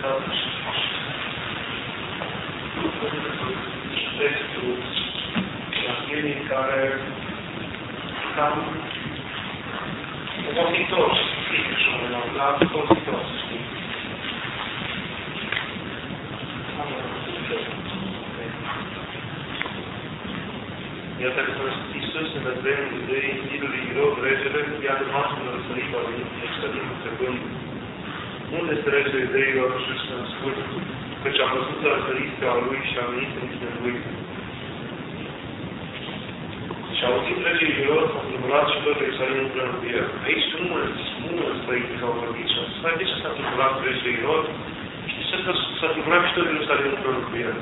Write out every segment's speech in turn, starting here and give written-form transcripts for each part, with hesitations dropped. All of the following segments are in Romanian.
textul Evangheliei care cam obositor, știți, și la obositor, știți. Iată că Iisus în vederea ideii Idului Irod, regele, iată noastră răsărit a venit extărit întrebând unde este regele ideilor și să născut, căci a văzut răsăriția a lui și a venit în ismele lui. Și a auzit regele Irod, s-a tulburat și tot Ierusalim împreună cu el. Aici mulți părinți au vorbit și au spus, de ce s-a tulburat regele Irod? Și ce s-a tulburat și tot Ierusalim împreună cu el?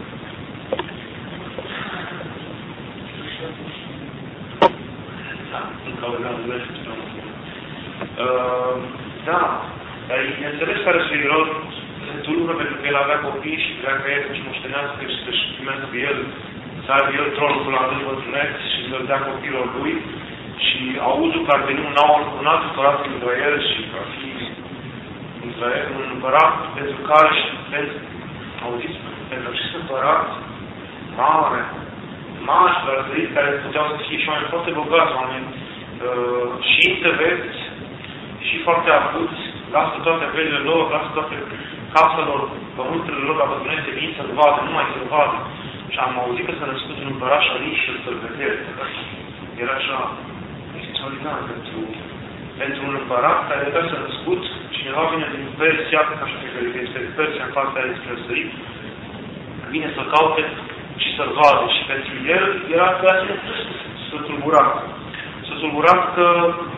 Da, dar e înțeles care să Irod se tulbură pentru că el avea copii și vrea ca el să-și moștenească și să-și primească pe el, să aibă el tronul până la vârf bătrâneț și să-l dea copilor lui și auzul că ar veni un alt împărat în Israel și că ar fi Israel un împărat pentru care și auziți, pentru acest împărat mare, care puteau să fie și oameni foarte bogați, oameni și înțelepți și foarte avuți, lasă toate averile lor, lasă toate caselor, pământurile lor, la bătrânețe, vin să-l vadă, nu mai să-l vadă. Și am auzit că s-a născut un împărat și a venit și să-l vedere. Era așa extraordinar pentru un împărat care era să născut, cineva vine din Persia, așa că este Persia în partea aia despre sărit, vine să-l caute și să-l vadă. Și pentru el era de asemenea să tulburat. Să tulburat că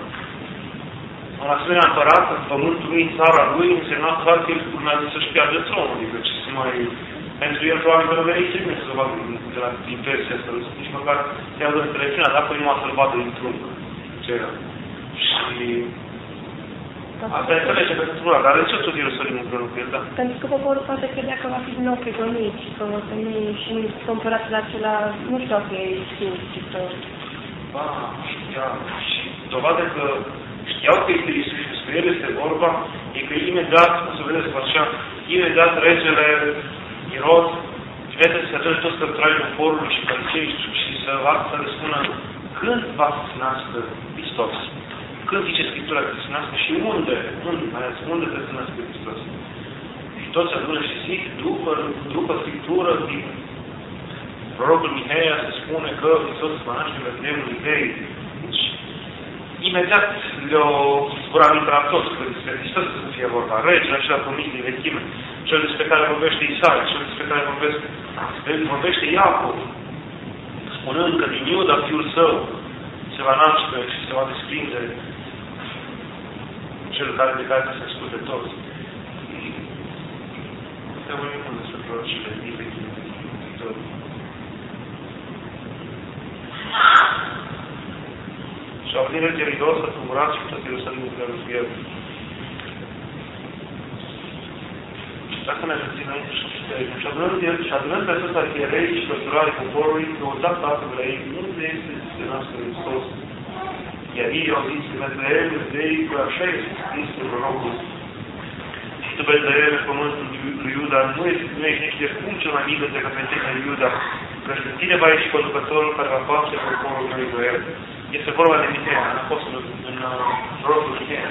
un asemenea împărat în pământul lui, în țara lui, însemna clar că el urmează să-și piardă tronul. Adică ce să mai... Pentru el probabil că nu venea să vină să-l vadă din Persia, să-l nici măcar chiar de televiziunea, dacă nu să-l vadă dintr-un. Ce era. Și... Asta e înțelege pentru ăla, dar de ce tot Ierusalim împreună cu el, da? Pentru că poporul poate credea că va fi din nou prigonit și că o să nu și împăratul acela nu știu că e Iisus, ci că... Și dovadă că știau că este Iisus și despre el este vorba, e că imediat, o să vedeți cu așa, imediat regele Irod vede să trece toți călătorii poporului și păricei și să le spună când va să se nască Hristos. Când zice Scriptura că se nască și unde trebuie să nască Hristos. Și toți se adună și zic, după Scriptură, din prorocul Miheia se spune că Hristos se va naște în Betleemul Iudeii. Deci, imediat le-o zbura mintea la toți, că despre Hristos să fie vorba. Regele acela promis din vechime, cel despre care vorbește Isaia, cel despre care vorbește Iacov, spunând că din Iuda, fiul său, se va naște și se va desprinde cel de care se asculte toți. Să vorbim mult despre prorocile din vechime. Și a venit regele Irod, s-a tulburat și tot Ierusalim împreună cu el. Dacă ne găsim aici, și adunând pe toți arhierei și păstorari poporului, căutat tatăl ei, unde este să nască Hristos? Iar ei au zis că Betleem, Iudeii, că așa este scris în prorocul. Și tu, Betleem, pământul lui Iuda, nu ești nici de cum cel mai mic decât pe tine Iuda, căci pe tine va ieși conducătorul care va face poporul lui Israel. Este vorba de Miheia, a fost în prorocul Miheia.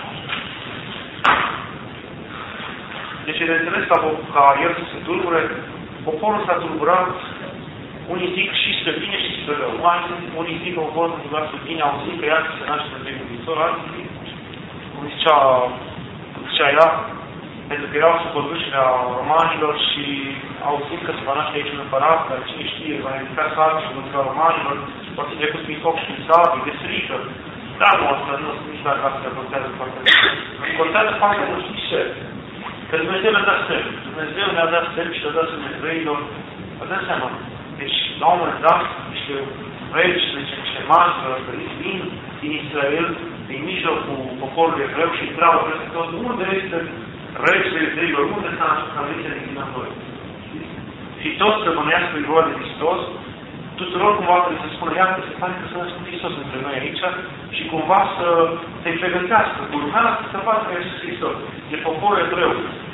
Deci e de înțeles ca el să se tulbure, poporul s-a tulburat, unii zic și spre bine și spre rău. Unii zic că poporul s-a tulburat spre bine, au zis că iată se naște în Betleemul viitor, alții zic, cum zicea ea, pentru că erau sub conducerea romanilor și au zis că se va naște aici un împărat, dar cine știe, va ridica sarcini și conducerea romanilor, poate fi trecut prin foc și prin sabie, de frică. Dar nu, asta nu, nici dacă asta contează foarte mult. Contează foarte mult, știți ce? Că Dumnezeu ne-a dat semn. Dumnezeu ne-a dat semn și ne-a dat semn evreilor. Vă dați seama. Deci, la un moment dat, niște regi, niște mari, vin din Israel, din mijlocul poporului evreu și intrau peste tot. Unde este regele evreilor? Unde s-a venit din noi? Și toți să bănească iroa de Hristos, tuturor cumva trebuie să spună, iată, se pare că s-a născut Hristos între noi aici și cumva să se pregătească cu lumea să vadă că este Hristos. E poporul evreu.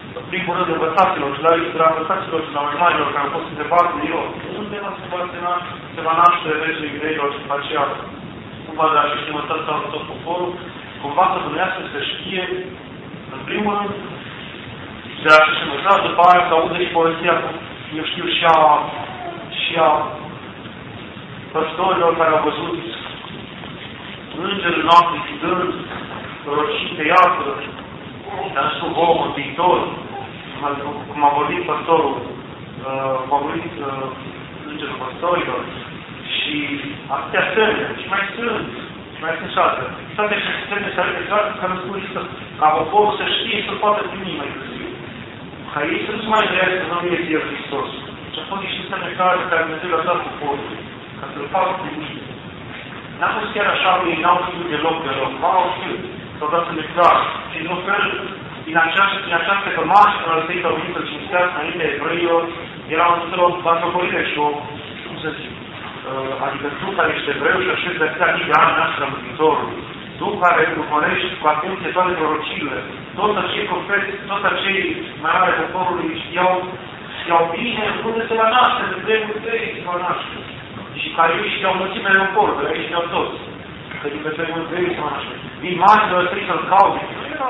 în primul rând, învățaților și la învățaților și la urmarilor care au fost întrebați de eu, unde se va naște regele iudeilor și după aceea cumva de a și învățați la tot poporul, cumva să dumneavoastră să știe, în primul rând, de a și învățați, după aia să audă și povestea, eu știu, și a păstorilor care au văzut îngerul noapte chidând, prorocite, iată, dar nu știu, omul viitor, cum a vorbit păstorul, cum a vorbit îngerul păstorilor, și atâtea semne, și mai sunt și altele. Toate aceste semne se arătă clar că nu spune Hristos, ca poporul să știe să poată primi mai târziu. Ca ei să nu se mai înțeleagă că nu este El Hristos. Și a fost niște semne care Dumnezeu le-a dat poporului, ca să-L facă primi. N-a fost chiar așa, ei n-au știut deloc, au știut, s-au dat semne clar. Și într-un fel, din această cămașă care a trăit au venit să-L cinstească înainte evrăilor, era un fel o batjocorire și o, cum să zic, adică tu care ești evreu și așezi de atâtea mii de ani nașterea Mântuitorului, tu care urmărești cu atenție toate prorociile, toți acei profeți, toți acei mai mari poporului știau bine unde se va naște, de vremul tăi se va naște. Și care ei știau mulțimele în port, ei știau toți, că din vremul tăi se va naște. Din mașinile ăsta să-l caute.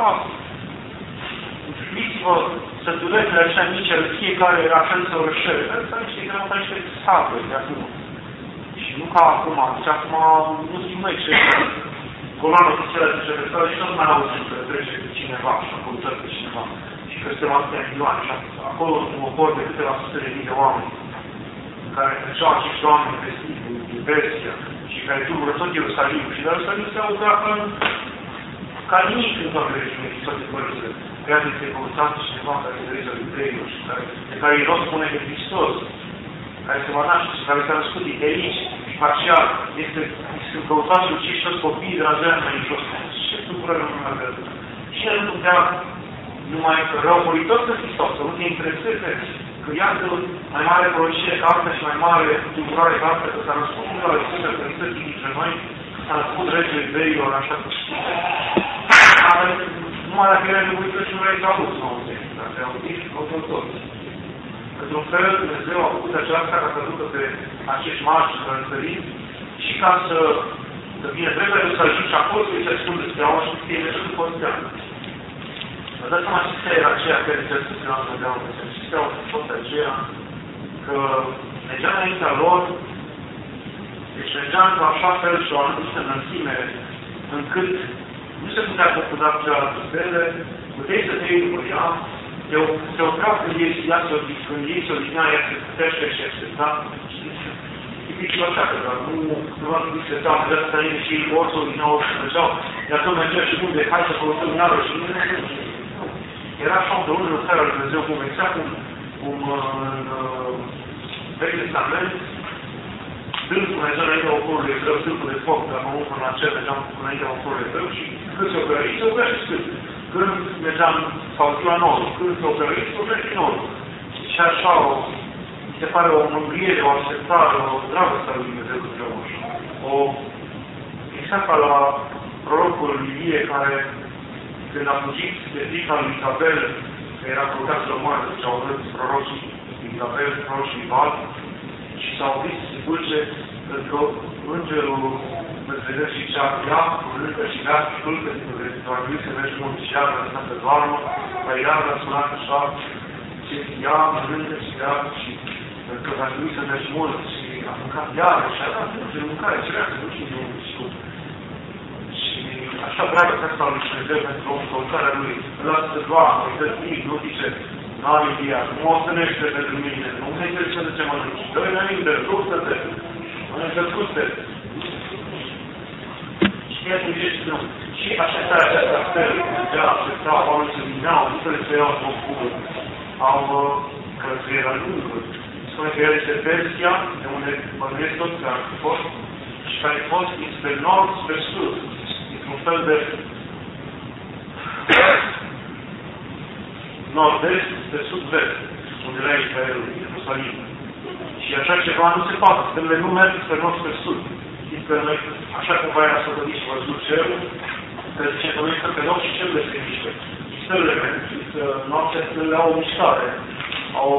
Uitați-vă sătulețele așa mici, fiecare era fel să orășele. Asta erau niște sabări de acum. Și nu ca acum, deci acum nu știu noi ce coloană oficială de cercetare și nu mai auzim că trece cineva și acolo trece cineva. Și că suntem atâtea milioane și acolo un popor de câteva sute de mii de oameni care treceau acești oameni vestiți din Persia și care tulbură tot Ierusalimul. Și de Ierusalim se auzea ca nimic în toate regiunile și toate părțile. Creat este căutați cineva care este regele iudeilor și de care îi rog spune de Hristos, care se va naște și care s-a născut de aici, și parțial, sunt căutați cu cei și copii de la zilele mai jos. Ce tulbură lumea de atât? Și el nu putea numai rău muritor să Hristos, să nu te intereseze, că iată mai mare prorocie ca asta și mai mare tulburare ca asta, că s-a născut unul la Sfântă Hristos dintre noi, s-a născut regele iudeilor, așa că știți. Numai dacă era nevoie și nu vrei să auzi, nu auzi, dar te auzi și căutăm toți. Într-un fel, Dumnezeu a făcut aceasta ca să ducă pe acești marși rănsăriți și ca să vină dreptul să ajungi acolo și să spun despre aua și să fie mereu după osteană. Vă dați seama ce era aceea care se spune la Dumnezeu, ce au fost aceea, că mergea înaintea lor, deci mergea într-o așa fel și o anumită înălțime, încât nu se putea confuza cu cealaltă stele, puteai să te iei după ea, se opreau când ei se odihnea, ea se putește și aștepta. Tipic așa, că nu v-am spus că stau de asta înainte și ei ori se odihnau, ori se mergeau, iar tot mergea și unde, hai să căutăm iară și nu. Era așa un dăunul în care Dumnezeu cum exact cum în Vechiul Testament, stâlpul mergea înaintea oporului evreu, stâlpul de foc, dacă mă până la cer, mergeam înaintea oporului evreu și când se oprea și stâlpul. Când mergeam, sau ziua nouă, când se oprea și nouă. Și așa, mi se pare o mângâiere, o așteptare, o dragoste a lui Dumnezeu cu Dumnezeu. Exact ca la prorocul Ilie, care, când a fugit de frica lui Isabel, că era căutat să moară, deci au vrut prorocii Isabel, prorocii Val, și s-au auzit să se culce, că îngerul Dumnezeu și cea ia, culcă și ia, culcă, că ar trebui să mergi mult și iară, lăsat pe doarmă, că iară a sunat așa, ce ia, mănâncă și ia, și că ar trebui să mergi mult și a mâncat iară, și a dat de mâncare, și vrea să duci în unul și și așa dragostea asta lui Dumnezeu pentru o căutare lui, îl lasă să doarmă, îi dă timp, nu zice, n-am ideea, nu mă ostănește pentru mine, nu mă interesează de ce mănânci, dă-i înainte, luptă-te, mănâncă scuste. Și ea te gândești, nu. Și așteptarea aceasta fel, deja așteptau oamenii să vineau, nu să le să iau în cuvânt. Au călătoria lungă. Spune că el este Persia, de unde mănânesc toți care au fost, și care a fost spre nord, spre sud. Într-un fel de nord-est, spre sud-vest, unde era Israelul, Ierusalim. Și așa ceva nu se poate. Stările nu merg spre nord, spre sud. Știți că noi, așa cum v-aia să vădiți și văzut cerul, că zice că noi stăm pe loc și cerul se miște. Și stările merg. noaptea au o mișcare, au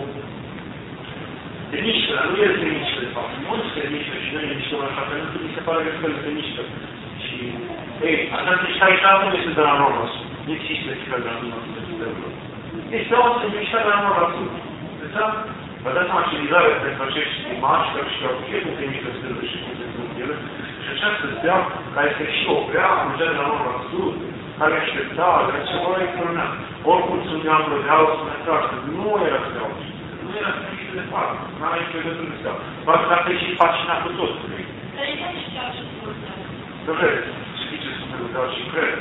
se mișcă, dar nu el se mișcă, de fapt. Mulți se mișcă și noi ne mișcăm așa, pentru că mi se pare că el se mișcă. Și, ei, această mișcare nu este de la normă. Nu există mișcare de la normă. Este o mișcare de la normă absolut. Da? Vă dați seama ce vizare pentru acești imagi, că și au fie cum se mișcă stâlă și cum se mișcă ele. Și această stea, care este și o prea, mergea de la normă absolut, care aștepta, care ceva extraordinar. Oricum sunt neamă de altă, nu era steaua. Nu era nici de fapt, nu are nicio legătură de steaua. Doar că asta e și fascinat cu tot. Dar e și steaua și curtea. Să vedeți, știți ce sunt de și cred.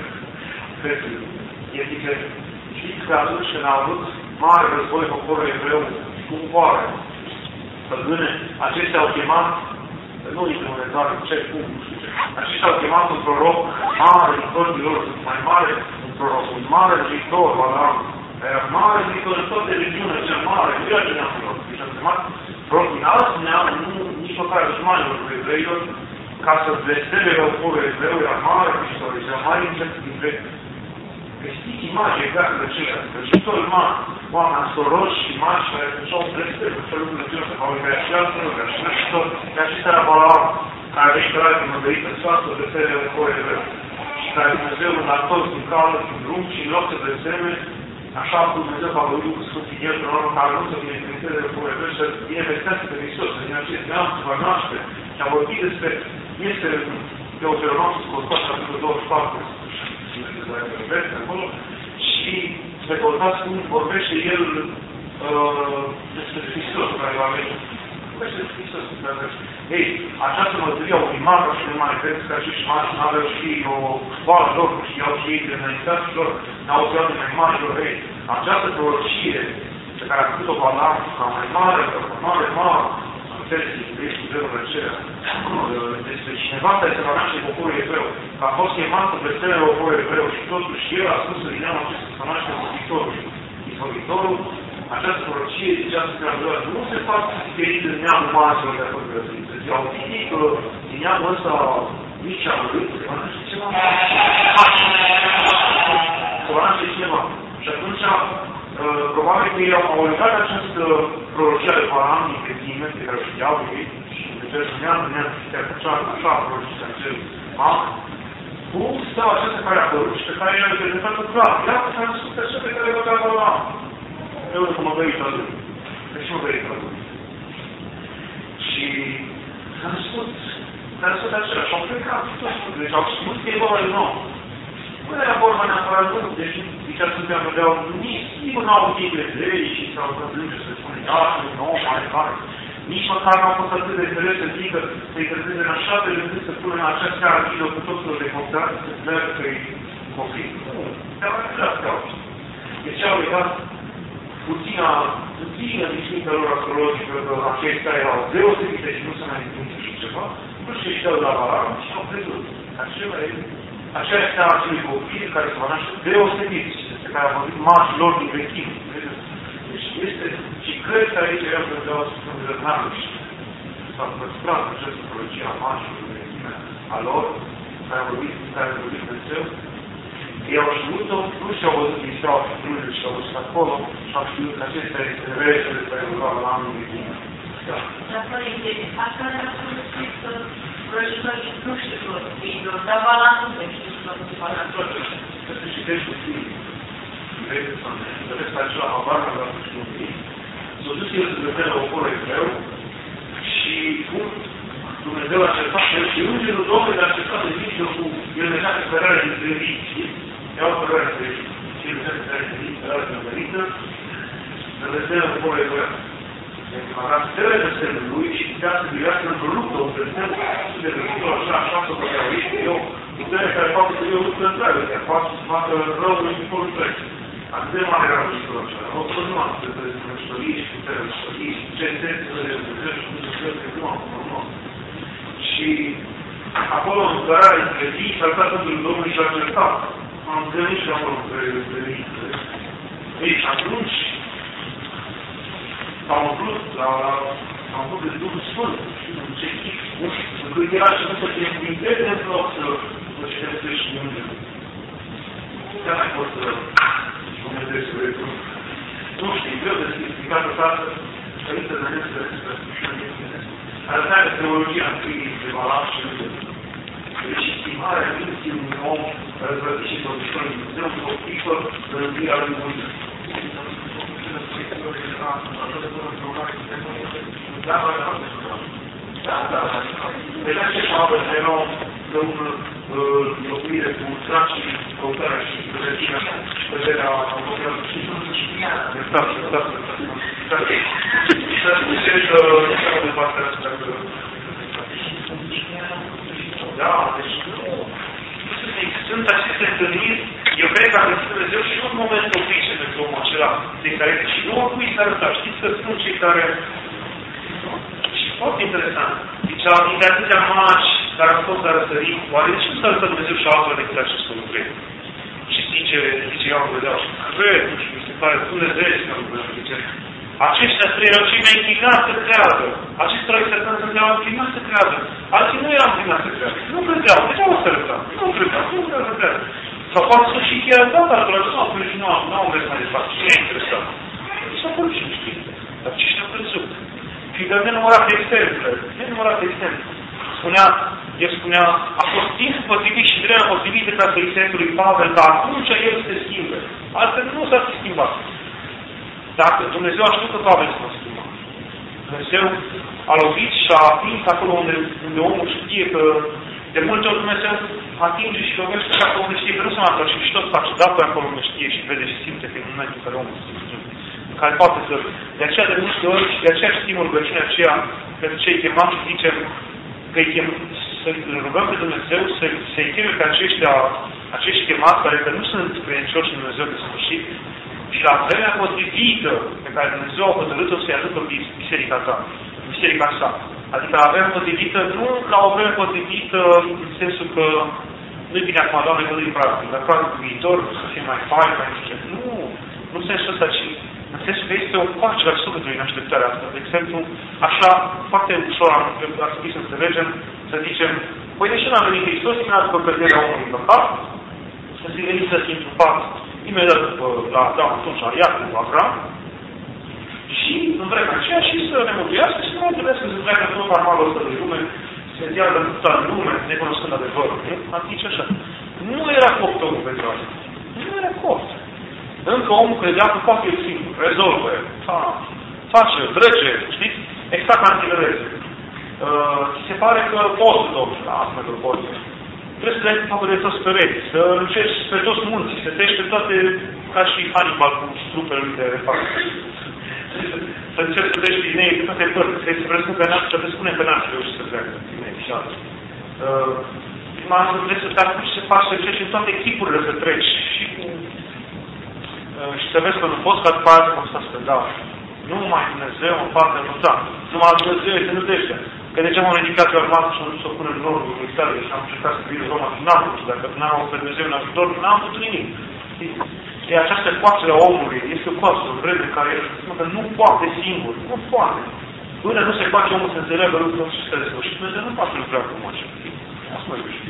Este că știți că atunci când a avut mare război poporul evreu cu popoare, păgâne, aceștia au chemat, nu intră în detalii, ce, cum, nu știu ce, aceștia au chemat un proroc mare, din toții lor, mai mare, un proroc, un mare viitor, Balaam, era mare viitor în toate regiunile, cel mare, nu era din lor, deci am chemat proroc din alt neam, nu, nici măcar dușmanilor evreilor, ca să blesteme poporul evreu, era mare viitor, era mare dintre știți imagini exact de aceea, că și tot oameni soroși și mari care făceau blesteme, făceau lucruri de genul, au învățat și altă lucruri, și nu tot, că acesta era Balaam, care a venit la din mădărită în soasă de blesteme de poporul evreu, și care Dumnezeu l-a tot din cală, din drum și în loc să blesteme, așa cum Dumnezeu va vorbi cu Sfântul Ghel, până la urmă, care nu să binecuvânteze de poporul evreu, să binecuvânteze pe Hristos, să din acest neam se va naște. Și am vorbit despre, este Deuteronom, Scotos, capitolul 24, acolo, și să căutați cum vorbește el despre Hristos care va veni. Vorbește despre Hristos care va veni. Ei, această mărturie au primat și de mare, cred că acești mari n-aveau și o școală lor, nu știau și ei de înaintați lor, n-au știau de mai mari lor. Ei, această prorocie pe care a făcut-o Balaam ca mai mare, despre cineva care se va naște poporul evreu, că a fost chemat cu blestemele poporul evreu și totuși el a spus în neamul acesta să naște Mântuitorul. Această prorocie zicea să nu se fac diferit în neamul marilor de acolo grăsuit. Să ziua obișnuit că din neamul ăsta nici am vrut, se va naște ceva. Se va naște ceva. Și atunci probabil că ei au legat această prorocia de Balaam din Crezime, pe care o știau ei, și Dumnezeu spunea, așa prorocia în cel mac, cu steaua aceasta care a apărut și pe care i-a reprezentat-o clar. Iată s-a născut pe cea pe care i-a dat Balaam. Eu nu mă gărit la lui. Deci mă gărit la lui. Și s-a născut acela și au plecat toți. Deci au spus că e vorba de nou. Nu era vorba neapărat nu, deci zicea Sfântul Amedeau, nici nu au timp de lei sau să plânge să spune, da, nu, mai mare. Nici măcar nu au fost atât de înțeles să zică să-i trezeze în așa de gândit să pună în acea seară video cu tot felul de contact, să pleacă că-i conflict. Nu, te-au legat steaua. Deci au legat puțină distintă lor astrologică, că acestea erau deosebite și nu se mai întâmplă și ceva, nu știu ce știau de la Balaam și au crezut. Aceea este acelui copil care se va naște deosebit, despre care a vorbit marși lor din vechime. Deci este, și cred că aici era că vreau să spun de Naruși. S-a păstrat această prorocie a marșilor din vechime a lor, care a vorbit Dumnezeu. Ei au știut-o, nu și-au văzut din steaua Fitrului și au văzut acolo și au știut că acesta este regele care va la anul vechime. Da. Dar, părinte, asta ne-a spus că prorocitorii nu știu tot fiilor, dar Balaam nu se știu tot fiilor. Să se citești cu fiii. Vezi că acela habară la sfârșitul fiii. S-a dus el să vedea poporul evreu și cum Dumnezeu a cercat el și Îngerul Domnului a cercat de mijlocul, el mergea pe cărare dintre vii, știți? Iau cărare dintre vii. Și el mergea pe cărare dintre vii, cărare dintre vii, să vedea poporul evreu. Avea stele de semnul lui și putea să privească într-o luptă, un prezent de răzător, așa să putea uite, eu, putere care poate să fie o luptă întreagă, care poate să facă rău în timpul întreg. Atât de mare era răzător acela. O să nu am să de răzătorii și putere răzătorii și ce esențele de Dumnezeu și cum Dumnezeu că nu. Și acolo în cărare între vii s-a lăsat Sfântul Domnului și l-a certat. Am întâlnit și acolo între vii. Ei, și atunci s-au umplut de Duhul Sfânt, în ce chip, încât era și nu să fie încredere în loc să citește și Dumnezeu. Chiar mai fost Dumnezeu să vezi. Nu știi, greu de explicat o dată, Părinte Dumnezeu despre arătarea teologia întâi de Balaam și Dumnezeu. Deci, estimarea minții unui om răzvrătit și săvârșitor de Dumnezeu, un copicul de răzvirea lui Moise. Da. Deci, așa avă fenom de un locuire cu ultran și căutarea și pregătirea și vederea autografului și nu se știa. Exact. Să spuseți de partea asta. Da, deci sunt aceste întâlniri, eu cred că a găsit Dumnezeu și un moment propice pentru omul acela de care și nu oricui s-a arătat. Știți că spun cei care... Și foarte interesant. Deci, de atâtea magi care au fost la răsărit, oare de ce nu s-a arătat Dumnezeu și altora decât acestor lucruri? Și zice Ioan Gurdeau, cred, nu știu, mi se pare Dumnezeu că nu vreau să zice. Aceștia trei erau cei mai inclinați să creadă. Acestora îi se erau inclinați să creadă. Alții nu erau inclinați să creadă. Nu credeau. De ce au să arătat? Nu credeau să creadă. Sau poate să și chiar dat altora. Nu am mers mai departe. Cine e interesat? S-a părut și nu știu. Dar ce și-a crezut? Și de nenumărate exemple. El spunea, a fost timpul potrivit și vremea potrivită ca să îi sensul lui Pavel, că atunci el se schimbe. Altfel nu s-ar fi schimbat. Dacă Dumnezeu a știut că Pavel se va schimba. Dumnezeu a lovit și a atins acolo unde omul știe că de multe ori Dumnezeu atinge și lovește și acolo unde știe că nu se mai face și tot face datul acolo unde știe și vede și simte că e în momentul în care omul se schimbe. Care poate să... De aceea de multe ori și de aceea știm rugăciunea aceea pentru cei chemați și zicem că să rugăm pe Dumnezeu să-i cheme pe acești chemați care că nu sunt credincioși în Dumnezeu de sfârșit și la vremea potrivită pe care Dumnezeu a hotărât-o să-i ajută biserica sa. Adică la vremea potrivită, nu la o vreme potrivită în sensul că nu-i bine acum, Doamne, că nu-i practic, dar practic viitor să fie mai fain, mai știu ce. Nu în sensul ăsta, ci în sensul că este o coace la sufletului în așteptarea asta. De exemplu, așa, foarte ușor ar trebui să înțelegem, să zicem, păi de ce n-a venit Hristos imediat după căderea omului păcat, să se venit să fie întrupat imediat după la Adam, atunci la Iacov, Avram, și în vremea aceea și să ne mântuiască și să nu trebuie să se treacă tot armalul ăsta de lume, să se dea în toată lume, necunoscând adevărul. Atunci așa. Nu era copt omul pentru asta. Nu era copt. Încă omul credea că poate e simplu, rezolvă, face, trece, știți? Exact ca antilereze. Se pare că poți, totuși, la asta că poți. Trebuie să dai faptul de toți pereți, să încerci pe toți munții, să treci toate, ca și Hannibal cu strupele lui de refacă. Să încerci să treci din ei pe toate părți, să presupune pe n-ar reuși să treacă din ei și alții. Trebuie să te apuci să faci, să treci în toate echipurile să treci și cu... și să vezi că nu poți, ca după aia să constați că da. Numai Dumnezeu în partea nu da. Numai Dumnezeu îi se nudește. Că de ce m-am ridicat eu armată și am dus să o pun în nordul Italia și am încercat să vin Roma și n-am putut. Dacă n-am avut pe Dumnezeu în ajutor, n-am putut nimic. E această coațere a omului. Este o coațere, o vreme care că nu poate singur. Nu poate. Până nu se face omul să înțeleagă lucrurile și să le sfârșit, Dumnezeu nu poate lucra cu așa. Asta mă iubește.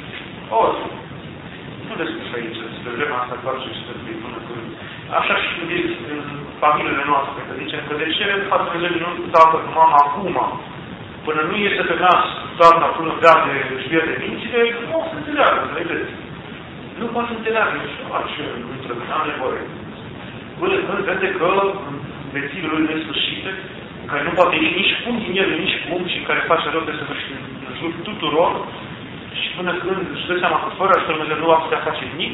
Nu despre aici, despre vremea asta face și despre până când. Așa și gândiți în familiile noastre, că zicem că de ce față Dumnezeu nu tatăl cu mama acum, până nu iese pe nas toarna până bea de șbier de mințile, nu o să înțeleagă, vedeți? Nu poate să înțeleagă, și nu face n-am nevoie. Până când vede că în vețile lui nesfârșite, care nu poate ieși nici cum din ele, nici cum, și care face rău de sfârșit în jur tuturor, și până când își dă seama că fără ajutorul Dumnezeu nu va putea face nimic,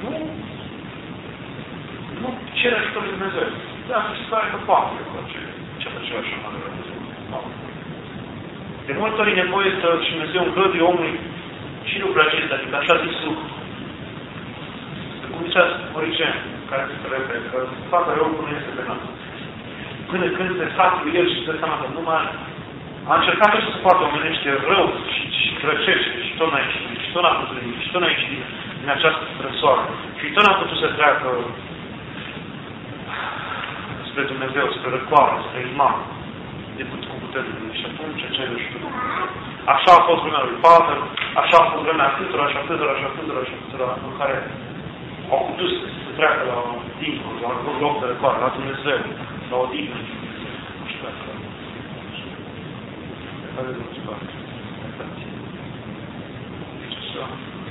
nu cere ajutorul lui Dumnezeu. Da, se pare că poate face ce făcea așa mai Dumnezeu. De multe ori e nevoie să și Dumnezeu îngăduie omului și lucrurile acestea, adică așa zisul. Cum zicea Origen, care se repede, că facă rău nu este pe nas. Până când se satul el și se dă seama că nu mai a încercat să facă omenește rău și răcește și tot n-a ieșit, și tot n-a putut nimic, și tot n-a ieșit din această trăsoară. Și tot n-a putut să treacă spre Dumnezeu, spre răcoare, spre iman, de cu puterea lui. Și atunci ce nu știu. Așa a fost vremea lui Pavel, așa a fost vremea atâtora, în care au putut să treacă la dincolo, la un loc de răcoare, la Dumnezeu, la o dignă. Nu știu dacă. Care nu știu dacă. Deci așa.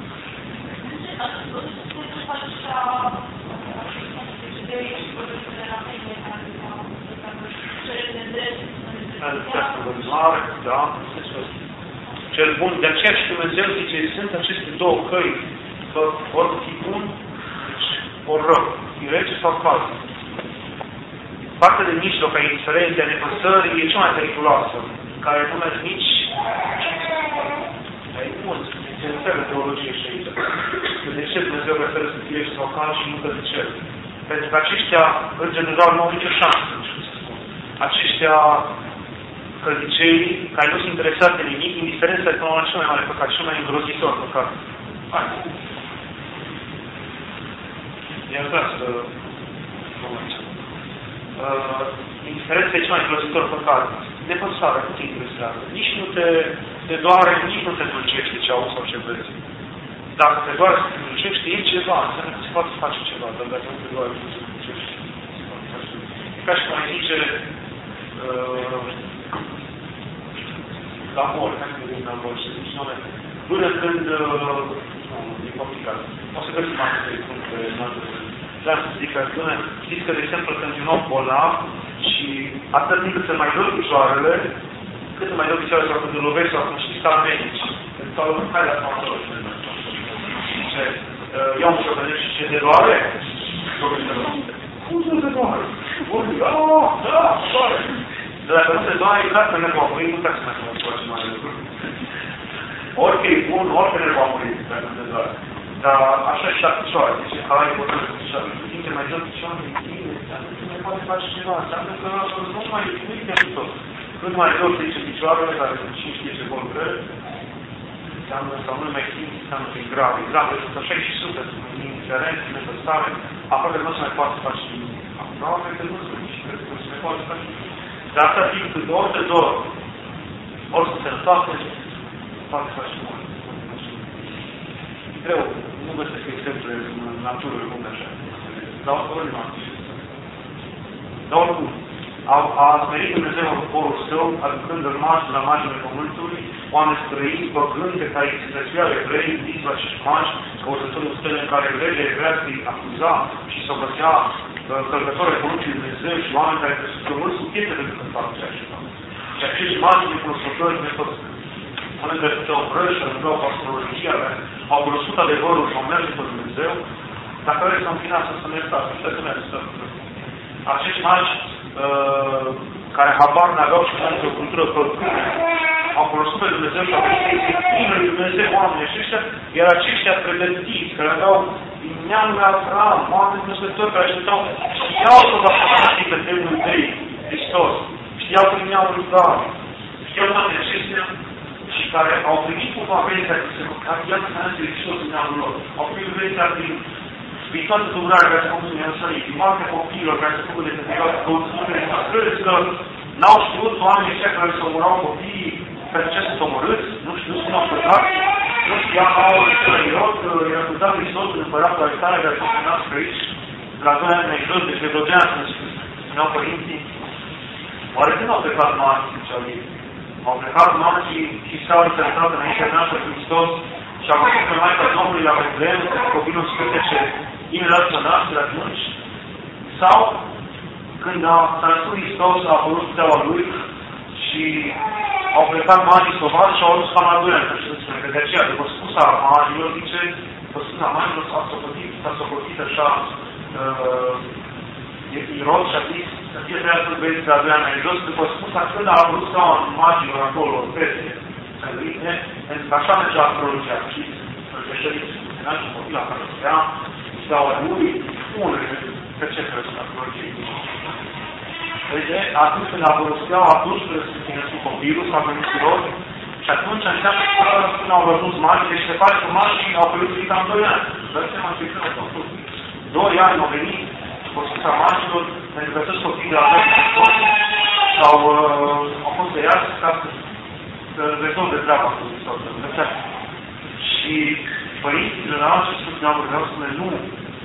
Da. Cel bun, de aceea și Dumnezeu zice, sunt aceste două căi, că ori fi bun, deci ori rău, fi rece sau cald. Partea de mijloc a indiferenței, a nepăsării, e cea mai periculoasă, care nu merg nici ai bun, se înțelegă teologie și aici. De ce Dumnezeu preferă să fie sau cald și nu că de cer? Pentru că aceștia, în general, nu au nicio șansă, nu știu să spun. Aceștia căldicei care nu sunt interesate de nimic, indiferența e până la cel mai mare păcat, cel mai îngrozitor păcat. Hai! Iertați că... indiferența e cel mai îngrozitor păcat. Nepăsarea, nu te interesează. Nici nu te doare, nici nu te dulcește ce auzi sau ce vezi. Dacă te doare să te dulcește, e ceva, înseamnă că se poate face ceva, dar dacă nu te doare, nu te dulcește. E ca și cum ai zice... la mor, hai să vedem la mor și să zici nume, până când, e complicat, o să găsim asta de punct pe noastră. Dar să zic că, știți că, de exemplu, când un om bolnav și atât timp cât se mai dă picioarele, cât se mai dă picioarele sau când îl lovești sau când știți ca medici, pentru că hai la sponsor și zice, ia un șocănești și ce te doare? Cum nu te doare? Da, doare! Dar dacă nu se doare, exact că nervul a murit, nu trebuie să mai face mai lucru. Orică e bun, orică nervul a murit, dacă nu se doare. Dar așa și la picioare, deci ala e bătrână cu picioare. Când te mai dă picioare, e bine, înseamnă că mai poate face ceva, înseamnă că nu mai e pentru tot. Cât mai rău se zice picioarele, care sunt 5 ce boli grele, înseamnă sau nu mai simți, înseamnă că e grav. E grav, deci așa e și sufletul, indiferent, nepăsare, aproape nu se mai poate face nimic. Aproape că nu se nici cred că nu se mai poate face nimic. Dar asta fiind că de ori de două, ori să se întoarce, poate face mult. Greu, nu găsesc exemple în natură cum așa. Dar oricum nu. Dar oricum, a smerit Dumnezeu poporul său, aducând în marși la marginea pământului, oameni străini, păgâni pe care îi se prețuiau evrei, iubiți la acești marși, căutătorul stele în care legea evrească îi acuza și s-o găsea călcători ai poruncii Dumnezeu și oameni care se mult sub pietre decât în fapt ceea ceva. Și acești marși de cunoscători ne tot unele care făceau vrăși, care numeau astrologia, care au cunoscut adevărul și au mers după Dumnezeu, dar care s-au înclinat să se mergă, să se mergă. Acești marși care habar n-aveau și pentru o cultură păcâne, au cunoscut pe Dumnezeu și au venit să-i se țină lui Dumnezeu oamenii aceștia, iar aceștia pregătiți, care aveau din neamul lui Avram, oameni cunoscători care știau să vă făcăți pe Dumnezeu Tăi, Hristos, știau că neamul lui David, știau toate acestea și care au primit cumva venita că se iată să ne Hristos în neamul lor. Au primit venita prin toată durarea care se făcut în Ierusalim, din moartea copiilor care se făcut de către căutătorii ăsta. Credeți că n-au știut oamenii ăștia care se omorau copiii pentru ce să se omorâți? Nu știu, nu au păcat? Nu știau că Irod i-a putut Hristos în împăratul Alexandru care s-a spunească aici, la 2 ani mai jos, deci Herodean, spuneau părinții. Oare când au plecat marții, ziceau ei? Au plecat marții și s-au interesat înainte nașa Hristos și au văzut pe Maica Domnului la Betlehem, copilul scântece imediat să naște atunci, sau când s-a născut Hristos, a apărut steaua Lui și au plecat magii sovați și au adus cam la 2 ani, să spune că de aceea, după spusa magilor, zice, după spusa magilor s-a socotit așa Irod și a zis să fie treia să vezi la 2 ani mai jos, după spusa când a apărut steaua magilor acolo, în peste, pentru că așa mergea astrologia, știți? Președinți, spunea și copila care stea, steaua lui, spune că ce trebuie să astrologie. Vede, atunci când a apărut steaua, atunci trebuie să se născut copilul, s-a venit Irod, și atunci înseamnă că până au răspuns mari, deci se face cu mari și au părut cam 2 ani. Dar seama ce când au făcut. 2 ani au venit, construța mașilor, pentru că toți copiii de la sau au fost tăiați ca să rezolve treaba cu Hristos, să găsească. Și părinții de la ce spuneau, vreau să spune nu. Și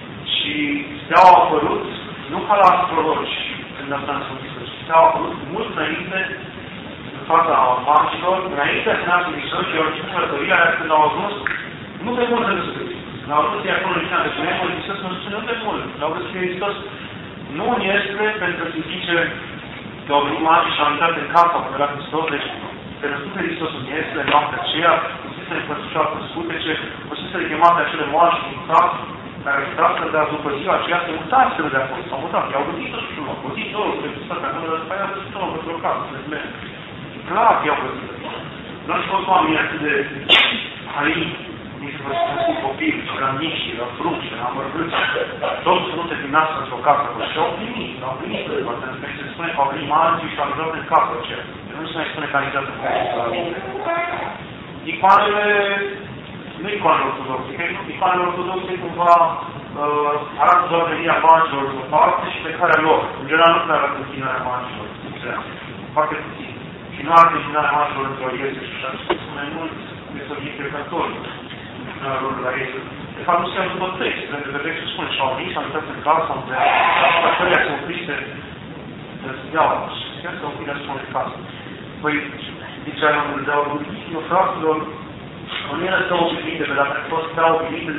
Și steaua a apărut, nu ca la astrologi, când a stat Sfântul Hristos, steaua a apărut mult înainte, în fața magilor, înainte să nască Hristos și au început călătoria, iar când au ajuns, nu de mult să Hristos. L-au vrut să-i acolo în China, deci nu Hristos nu spune de mult. L-au vrut să fie Hristos. Nu este pentru că zice că au venit magii și au intrat în casa pe la Hristos, deci pe născut pe Hristos în este, în noaptea aceea, Hristos împărțișoară cu scutece, Hristos chemate acele moași din sat, care să dar după ziua aceea se mutaseră de acolo, s-au mutat, i-au găsit-o și un loc, o zi, două, pe Hristos, acolo, dar după aia au găsit-o loc pentru o casă, să le clar i-au găsit. Nu au fost oamenii atât de haini, nici vă spun cu copii, era mici, era frunci, era mărgâți, toți nu se primească într-o casă acolo și au primit pentru că se spune că au venit magii și au ajutat în casă aceea. Nu se mai spune calitate în casă. Icoanele, nu icoanele ortodoxe, că icoanele ortodoxe cumva arată doar venirea magilor în parte și plecarea lor. În general nu prea arată închinarea magilor, foarte puțin. Și nu arată închinarea magilor într-o iese și așa, sunt mai mult de soviete catolice. De fapt, nu se iau după text, pentru că textul spune și au venit, s-au uitat în casă, unde acălea se oprise să steaua și chiar se opire să spune casă. Păi, zicea la un moment dat, eu fraților, nu era steaua obișnuită, că dacă a fost steaua obișnuită,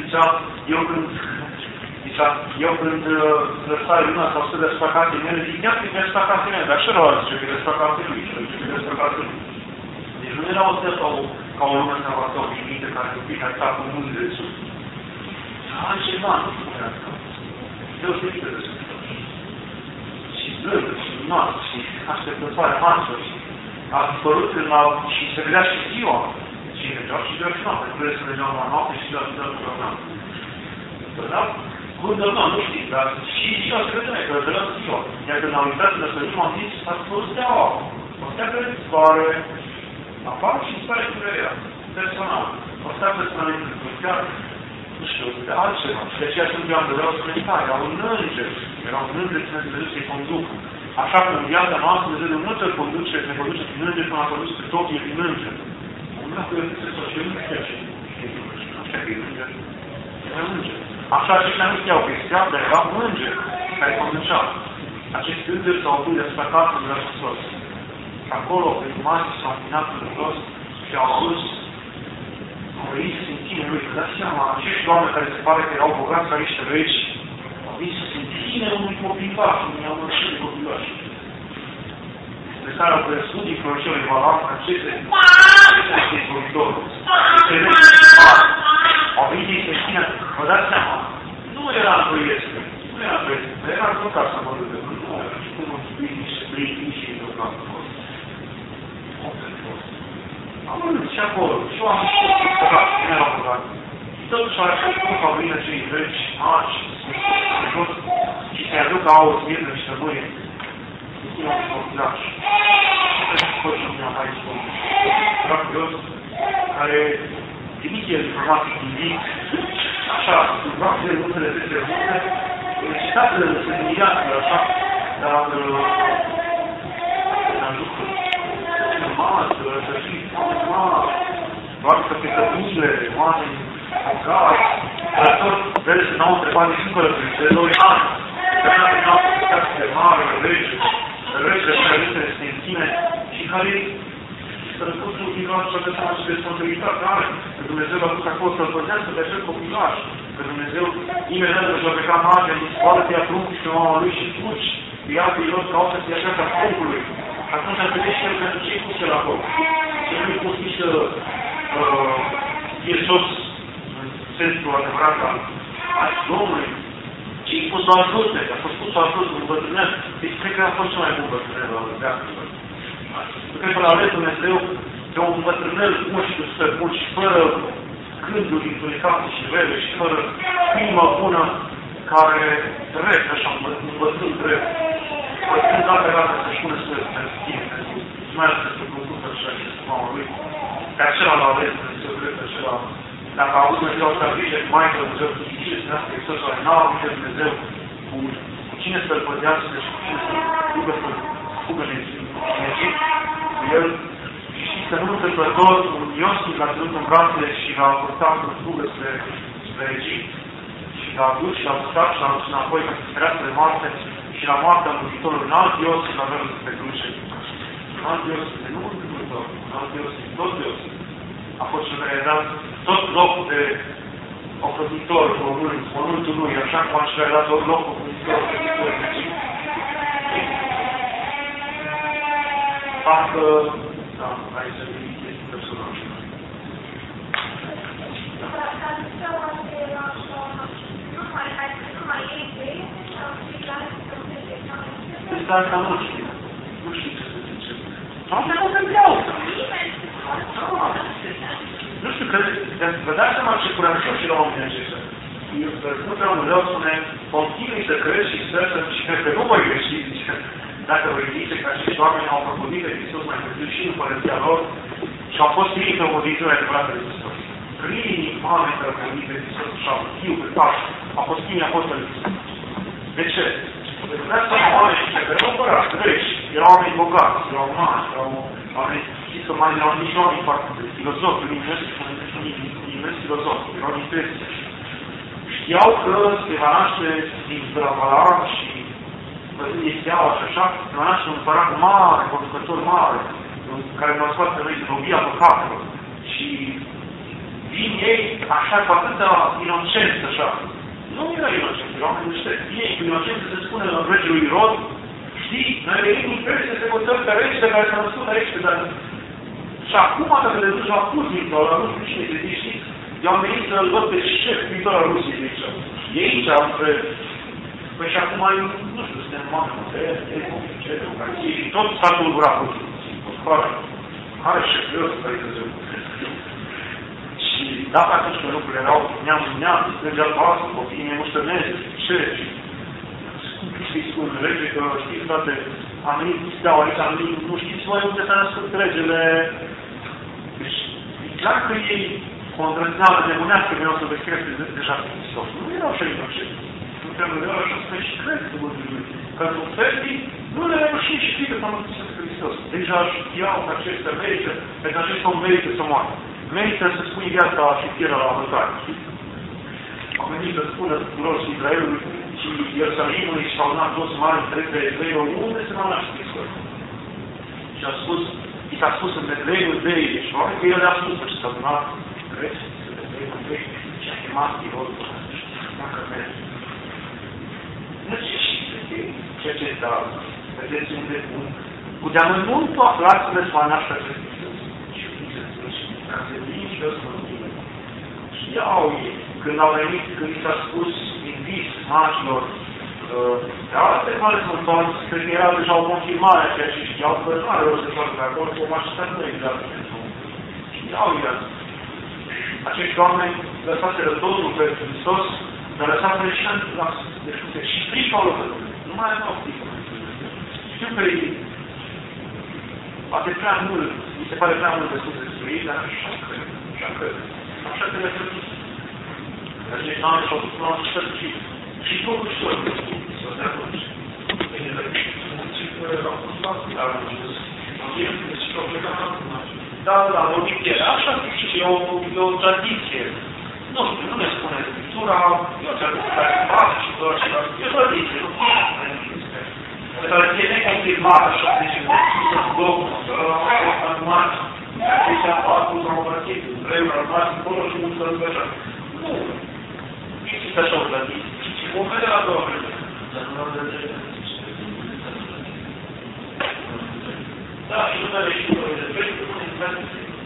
eu când lăsai luna sau să despre casele mele, zic, ia că despre casele mele, dar și rău zice că despre casele lui, despre casele lui. Deci nu era o steaua ca o lună sau o obișnuită care se pică așa cu mândre de sus. Altceva, nu spunea asta. Deosebită de sus. Și blândă, și lunoasă, și așteptătoare, mansă, și a dispărut și se vedea și ziua. Și mergeau și ziua și noapte. Trebuie să mergeau la noapte și ziua și noapte. Da? Când nu știi, dar și ziua se vedea, că vedea ziua. Iar când am intrat în răsăritul, am zis, s-a spus steaua. O stea care dispare, apare și dispare cu verea. Personal. O stea personal chiar, nu știu, de altceva. Și de aceea sunt eu am vreau să plecare. Erau un înger. Erau un înger să ne să-i conducă. Așa că în viața noastră Dumnezeu de multe conduce, ne conduce prin înger până a condus pe totul din înger. Un lucru este să se nu știa ce. Nu știa că e înger. Era înger. Așa aceștia nu știau că este dar era un înger care conducea. Acești îngeri s-au oprit asupra casei de la Hristos. Și acolo, pe magii s-au închinat în Hristos și au auzit venit să se închine lui. Vă dați seama, acești oameni care se pare că erau bogați ca niște regi, au venit să se închine unui copilaș, unui amărșit de copilaș. Despre care au crescut din prorocele de Balaam, aceste izboritori. Au venit să se închine. Vă dați seama, nu era într-o iescă, nu era într-o iescă, dar era într-o casă mărâtă. Nu era și cum îmi spui niște plini și într-o casă. Am văzut și acolo, și oameni bogați, nu erau bogați. Totuși așa cum au venit acei regi, mari, și se aduc aur, smirnă și tămâie, închine un copilaș. Și tot ce mi-am mai spus. Dragolos, care trimite el informații gândit, așa, în brațele multele peste multe, necesitatele să gândiască, așa, dar în lucruri. Masă, să fii mari, doar să pe căpile, oameni, bogați, dar tot vede să n-au întrebat niciun călătorit, de 2 ani, că n-au întrebat de mare, rege care se înține și care să răspunsul copilaș și să seama și responsabilitate are, că Dumnezeu l-a pus acolo să-l păzească pe acel copilaș, că Dumnezeu imediat după ce a plecat magia, îi scoală pe ea pruncul și mama lui și fugi, îi ia pe ilos ca o să fie așa ca pruncului. Atunci am vedea și el pentru ce-i pus el acolo. Ce nu-i pus nici fie sos în sensul adevărat al Domnului, ci-i pus o ajute, a fost pus o ajute un bătrânel. Deci cred că a fost cel mai bun bătrânel la veacului. Cred că l-a ales Dumnezeu pe un bătrânel bun și bun și fără gânduri întunecate și rele și fără inimă bună care drept, așa, un bătrân drept. Bătrân care arată să-și pune să tine, mai ales despre Dumnezeu și despre mama lui. Pe acela l-a ales Dumnezeu drept, acela. Dacă a avut Dumnezeu să grijă cu Maică Dumnezeu, cu cine să nească Hristos, care n-a avut Dumnezeu, cu cine să-L păzească și cu cine să-L ducă să fugă în Egipt, el știți că nu întâmplător, un Iosif l-a ținut în brațele și l-a purtat în fugă spre Egipt. Și l-a dus și l-a stat și l-a dus înapoi ca să ferească de moarte și la moartea Mântuitorului în alt Iosif la vremea de pe cruce. În alt Iosif, de nu Mântuitor, în alt Iosif, tot Iosif. A fost și care dat tot locul de ocrotitor, mormântul lui, așa cum și a dat tot locul ocrotitor. Parcă, da, hai să vedem chestii personaje. Este asta nu știu. Nu știu ce să zice. Asta nu se pleaută. Nu știu, că vă dați seama ce curajos și la oamenii aceștia. Sfântul Dumnezeu spune, continui să crezi și să și cred că nu voi greși, zice, dacă voi zice că acești oameni au făcut de Hristos mai târziu și în părăția lor și au fost primit în voditorii adevărate de Hristos. Primii oameni care au primit de Hristos și au fiu pe pași, au fost primii apostoli. De ce? Pentru că asta oameni care nu părat greși, erau oameni bogați, erau mari, erau oameni, știți că mai erau nici oameni foarte filozofi, imens filozofi, erau dispreții. Știau că se va naște din Balaam și văzând Ieseaua și așa, se va naște un împărat mare, conducător mare, care ne-a scoat pe noi din robia păcatelor. Și vin ei așa cu atâta inocență, așa. Nu era inocent, erau oameni deștepți. Ei cu inocență se spune la regelui Irod, știi, noi venim din Persia să votăm pe regele care s-a născut aici, dar... Și acum, dacă le duci la Putin sau la nu știu cine, te zici, știți, eu am venit să-l văd pe șef viitor al Rusiei, de aici. E aici, între... Păi și acum, nu știu, suntem oameni de și tot s-a tulburat Putin. Care șefios să ai să și dacă atunci când lucrurile erau neam în neam, strângea albastră, copiii mei muștănezi, șefi. Cum știți cum rege, că știți toate, am venit cu steaua aici, am venit, nu știți voi unde s-a născut regele. Deci, e clar că ei cu o îndrăzneală nebunească vreau să descrește deja pe Hristos. Nu erau așa inocenți. Nu trebuie să așa spune și cred că vă zic. Că în felii nu le reușit și știi că s-a născut Hristos. Deja știau că acestea merită, pentru că aceștia merită să moară. Merită să spui viața și fiera la mâncare. Au venit să spună tuturor și Israelului și Ierusalimului și au dat toți mari între Israelul, unde se va naște Hristos? Și a spus, i s-a spus în Betleemul de ei, și oameni că el le-a spus că s-a adunat greci, să Betleemul de ei, și a chemat Irod, dacă merge. Deci, ceea ce este altă. Vedeți unde bun. Cu de-amănuntul aflați-le să va naște acest Hristos. Și ca să vin și eu să mă întâlnesc. Știau ei, când au venit, când i s-a spus din vis magilor, de alte mare să întoarce, cred că era deja o confirmare a ceea ce știau, că nu are rost să facă de acolo, că o mașitate nu exact. Știau ei. Acești oameni lăsaseră totul pe Hristos, dar lăsaseră și la și frică au lăsat. Nu mai erau frică. Știu că ei poate prea mult, mi se pare prea mult de sus despre ei, dar așa cred. Așa trebuie să fie. Acești oameni și-au pus la un sfârșit. Și totuși tot. Să se atunci. Da, vorbim de așa, e o tradiție. Nu știu, nu ne spune Scriptura, e o tradiție care se face și doar și doar. E o tradiție, nu? O tradiție neconfirmată, așa, deci să dogmă, să fost anumat, deci a faptul s-au împărțit, împreună, rămas acolo și mulți să așa. Nu. Nu există așa o tradiție. Și vom vedea la doua vreme. Dar nu am de da, și nu are și unul de vreme, nu ne trebuie.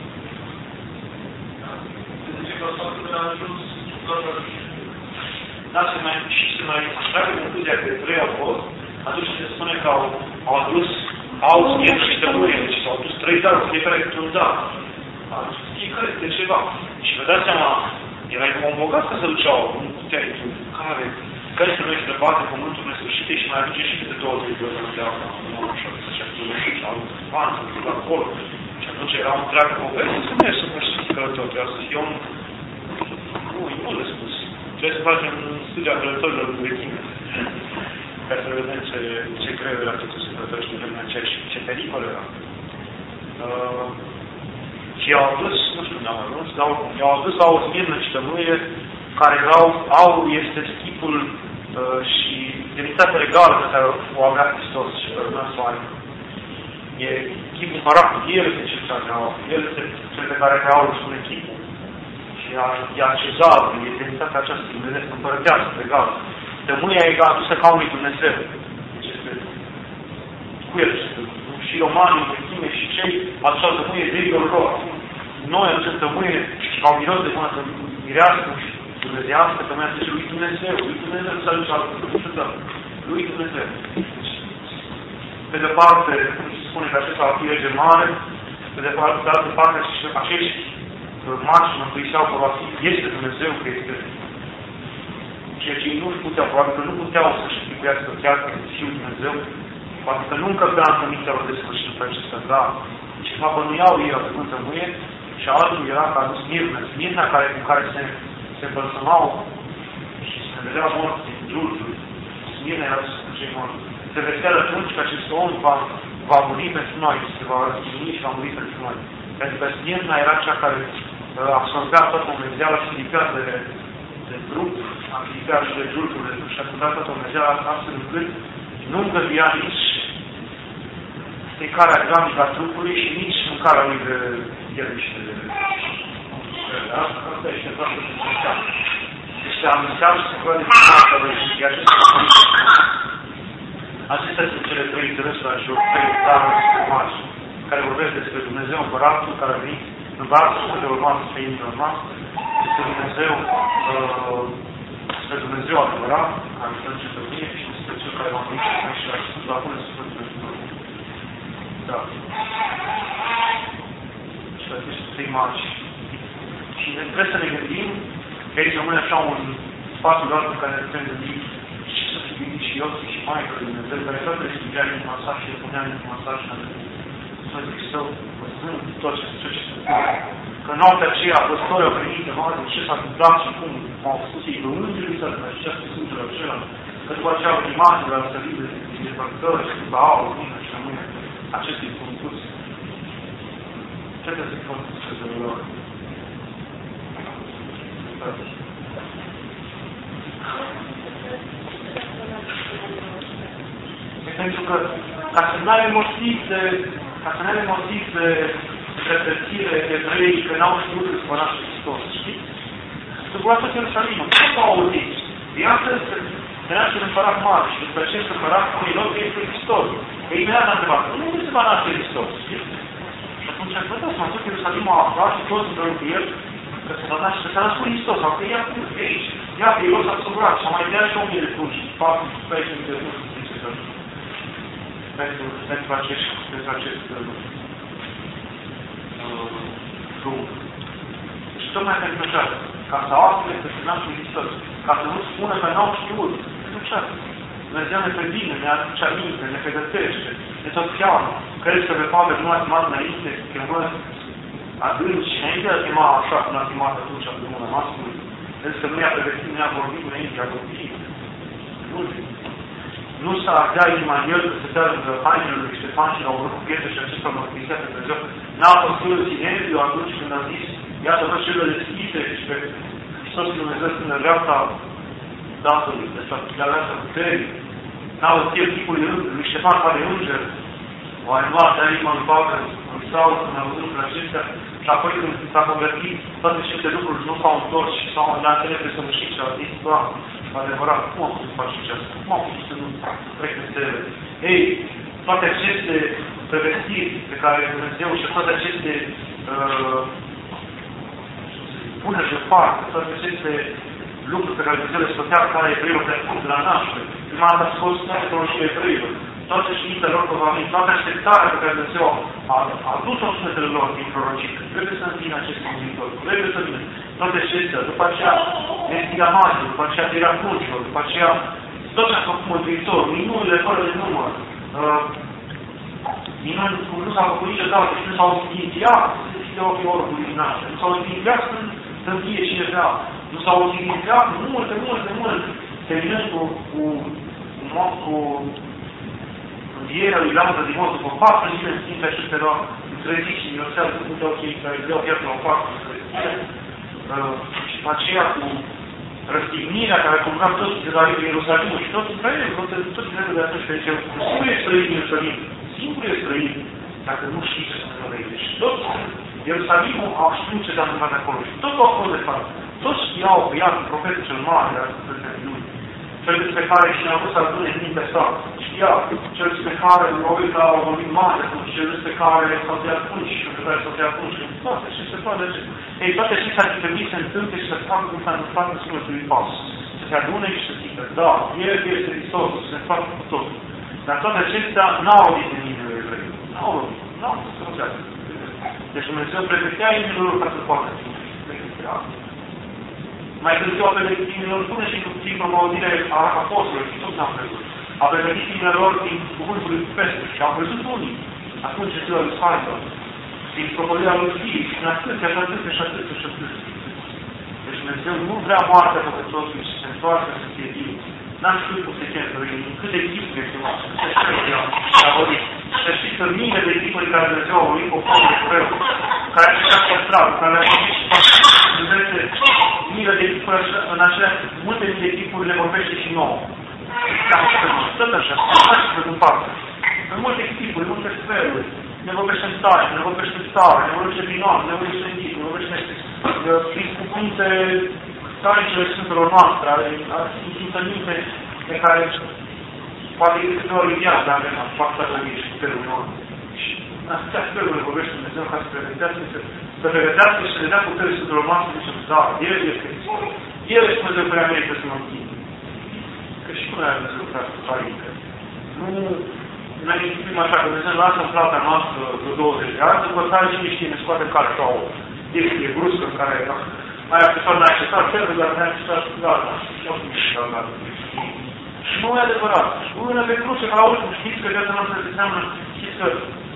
Da, să mai tragă concluzia că trei au fost, atunci se spune că au adus auzi, mieri și tămârie, deci s-au adus 3 daruri, fiecare câte un dar. Fiecare câte ceva. Și vă dați seama, erai cum un bogat că se duceau, nu puteai tu, care se numește de bate pământul nesfârșite și mai aduce și câte 20 de ori de apă. Nu așa, să se și au bani, să se acolo. Și atunci era un drag poveste, să nu e să vă călător, trebuia să fie un... Nu le spus. Trebuie să facem studia călătorilor cu vechime. Ca să vedem ce crede la totul se călătorește în vremea aceea și ce pericole era. Și i-au adus, nu știu unde am ajuns, dar i-au adus la o smirnă și tămâie care aur este chipul și demnitatea legală pe care o avea Hristos și pe urmea să o aibă. E chipul împăratului, el este cel care aur, el este cel pe care aur spune chipul. Și e acezat, e demnitatea aceasta împărătească, legală. Tămâia e adusă ca unui Dumnezeu. Deci este cu el și romanii, vechime și cei aduceau tămâie zeilor lor. Noi aducem tămâie ca un miros de bună mirească și dumnezeiască, tămâia zice lui Dumnezeu să aduce altă, lui Dumnezeu. Pe de parte, se spune că acesta va fi lege mare, pe de altă parte, acești marși mântuiseau că este Dumnezeu, că este ceea ce ei nu puteau, probabil că nu puteau să-și închipuiască chiar că este Fiul Dumnezeu, poate că nu încăpea în mintea lor de sfârșit pe acesta, dar ceva bănuiau ei atunci tămâie și altul era că a adus Smirna cu care se îmbălsămau și se vedeau morți din giurgiuri. Smirna era cu cei morți. Se vedea atunci că acest om va muri pentru noi, se va răstigni și va muri pentru noi. Pentru că Smirna era cea care absorbea toată Dumnezeala și lipea de trup, lipea și de giurgiurile și a cudat toată Dumnezeala astfel încât nu îngăduia nici stricarea gramică a trupului și nici mâncarea lui de piele și de asta este foarte important. Deci se anunțeau și se poate de lui. Acestea sunt cele trei interesuri ale celor trei daruri mari, care vorbesc despre Dumnezeu Împăratul, care a venit în vasul de urmat pe inimile noastre, despre Dumnezeu adevărat, care stă în cetățenie și despre cel care v-a venit și la Sfântul la pune Sfântul Dumnezeu. Da. Și aceste trei mari. Și trebuie să ne gândim că aici rămâne așa un spațiu doar pe care ne putem gândi și să se gândi și Iosif și Maica lui Dumnezeu, care toate le scrie în masaj și le punea în masaj și Sfântul Hristos, văzând tot ce se întâmplă. Că noaptea aceea apostolii au venit în oameni ce s-a întâmplat și cum au spus ei, că îngerii s-a întâmplat și ce-a spus acela, că după aceea au primat de la sărit de părtări și după aur, mână și rămâne acestui concurs. Ce trebuie să-i concurs de lor? Pentru că ca să nu ai motiv de rătățire evrei că n-au știut că spăra și Hristos, știți? Săgura tot Ierusalimul, tot au auzit. Iată că venea și împărat mare și după acest împărat unui loc este Hristos. Că imediat a întrebat, unde se va naște Hristos? Știți? Și atunci, vedeți, m-a tot Ierusalimul a aflat și toți împreună cu el că se va naște, că s-a născut Hristos, sau că ia de aici, iată, el s-a săgurat și a mai dea și 1000 de tunci, 400 de tunci, pentru acest drum. Și tocmai pentru aceasta, ca să afle că se naște Hristos, ca să nu spună că n-au știut, pentru aceasta. Dumnezeu ne previne, ne aduce aminte, ne pregătește, ne tot cheamă. Crezi că pe Pavel nu a chemat înainte, chemând adânci și înainte a chema așa cum a chemat atunci a drumul mascului. Crezi că nu i-a pregătit, nu i-a vorbit înainte, i-a vorbit. Nu s-a ardea inima în el că se dea lângă hainele lui Ștefan și l-au vrut cu pietre și acesta mă mărturisea pe Dumnezeu. N-a fost în Sineriu atunci când a zis, iată văd cele deschise și pe Hristos și Dumnezeu stând în dreapta Tatălui, despre aleasă puterii. N-a văzut tipul lui Ștefan ca de înger. O a luat de inima lui Pavel, lui Saul, când a văzut lucrurile acestea. Și apoi când s-a convertit, toate aceste lucruri nu s-au întors și s-au dat înțeles presăvârșit și au zis, Doamne, adevărat, cum am putut să faci aceasta? Cum am putut să nu trec peste ele? Ei, toate aceste prevestiri pe care Dumnezeu și toate aceste puneri de parte, toate aceste lucruri pe care Dumnezeu le scotea care evreilor de acum, de la naștere, prima dată a scos netelor și evreilor, toate științele lor cuvământ, toate așteptarea pe care Dumnezeu a adus-o în sunetele lor din prorocii, trebuie să vină acest mântuitor, trebuie să vină toate acestea, după aceea Nestigamații, după aceea Tăierea Crucilor, după aceea tot ce a făcut Mântuitor, minunile fără de număr, minuni cum nu s-a făcut niciodată și nu s-au sfințeat, să fie ochii orbului din naștere, nu s-au sfințeat să fie cine vrea, nu s-au sfințeat multe, terminând cu învierea lui Lazar din morți, după 4 zile în Sfinte acestea erau întreziți și miroseau cu puteau cei care vreau viața la o parte. Și după aceea cu răstignirea care a cumpărat toți de la Ierusalimul și toți Israel, toți Israelul de atunci, că ziceau, singurul e străin în Ierusalim, singurul e străin, dacă nu știi ce se întâmplă aici. Și toți Ierusalimul au știut ce s-a întâmplat acolo și tot au fost de fapt. Toți știau că Iacov, profetul cel mare, cel despre care și ne-a vrut să adune în mintea sa, știa, cel despre care probabil au vorbit mare atunci, cel despre care s-au tăiat atunci și despre care s-au tăiat atunci, toate și se poate de ei, toate acestea ar trebui să întâmple și să facă cum s-a întâmplat în Sfântul Pas. Să se adune și să zică, da, El este Hristos, să se facă cu totul. Dar toate acestea n-au auzit în inimile evrei. N-au auzit, n-au auzit. Deci Dumnezeu pregătea inimile lor ca să poată fi. Mai târziu a pregătit inimile lor până și în promovire a apostolilor și tot n-am crezut. A pregătit inimile lor din cuvântul lui Petru și au crezut unii. Atunci ziua lui Sfântul. Din propovădirea lui Fii și în atâtea și atâtea și atâtea și atâtea. Deci Dumnezeu nu vrea moartea păcătosului și se întoarce să fie viu. N-am știut cum se cheamă, câte chipuri este moartea. Să știți că mine de tipuri care Dumnezeu a vorbit poporul de Israel, care a plecat pe stradă, care a vorbit mile de tipuri în acelea, multe mii de tipuri le vorbește și nouă. Tot așa, și pe parte. În multe tipuri, multe feluri. Ne vorbește în taie, ne vorbește în stare, ne vorbește prin oameni, ne vorbește în ghid, ne vorbește prin cuvinte taicele Sfintelor noastre, simțăminte pe care poate e câteva ori în viață, dar avem fața de ei și felul nostru. Și astea feluri vorbește Dumnezeu ca să pregătească și să le dea putere Sfintelor noastre și să da, El este Hristos. El este Dumnezeu care merită să mă închid. Că și cum ai Dumnezeu lucrat cu Părinte? Noi ne închipim așa, că Dumnezeu lasă în plata noastră vreo 20 de ani, după care cine știe, ne scoate în care ca o direcție bruscă în care ai accesat, n-ai accesat, felul, dar n-ai accesat și gata. Și nu e adevărat. Și mâine pe cruce, ca la urmă, știți că viața noastră înseamnă, știți că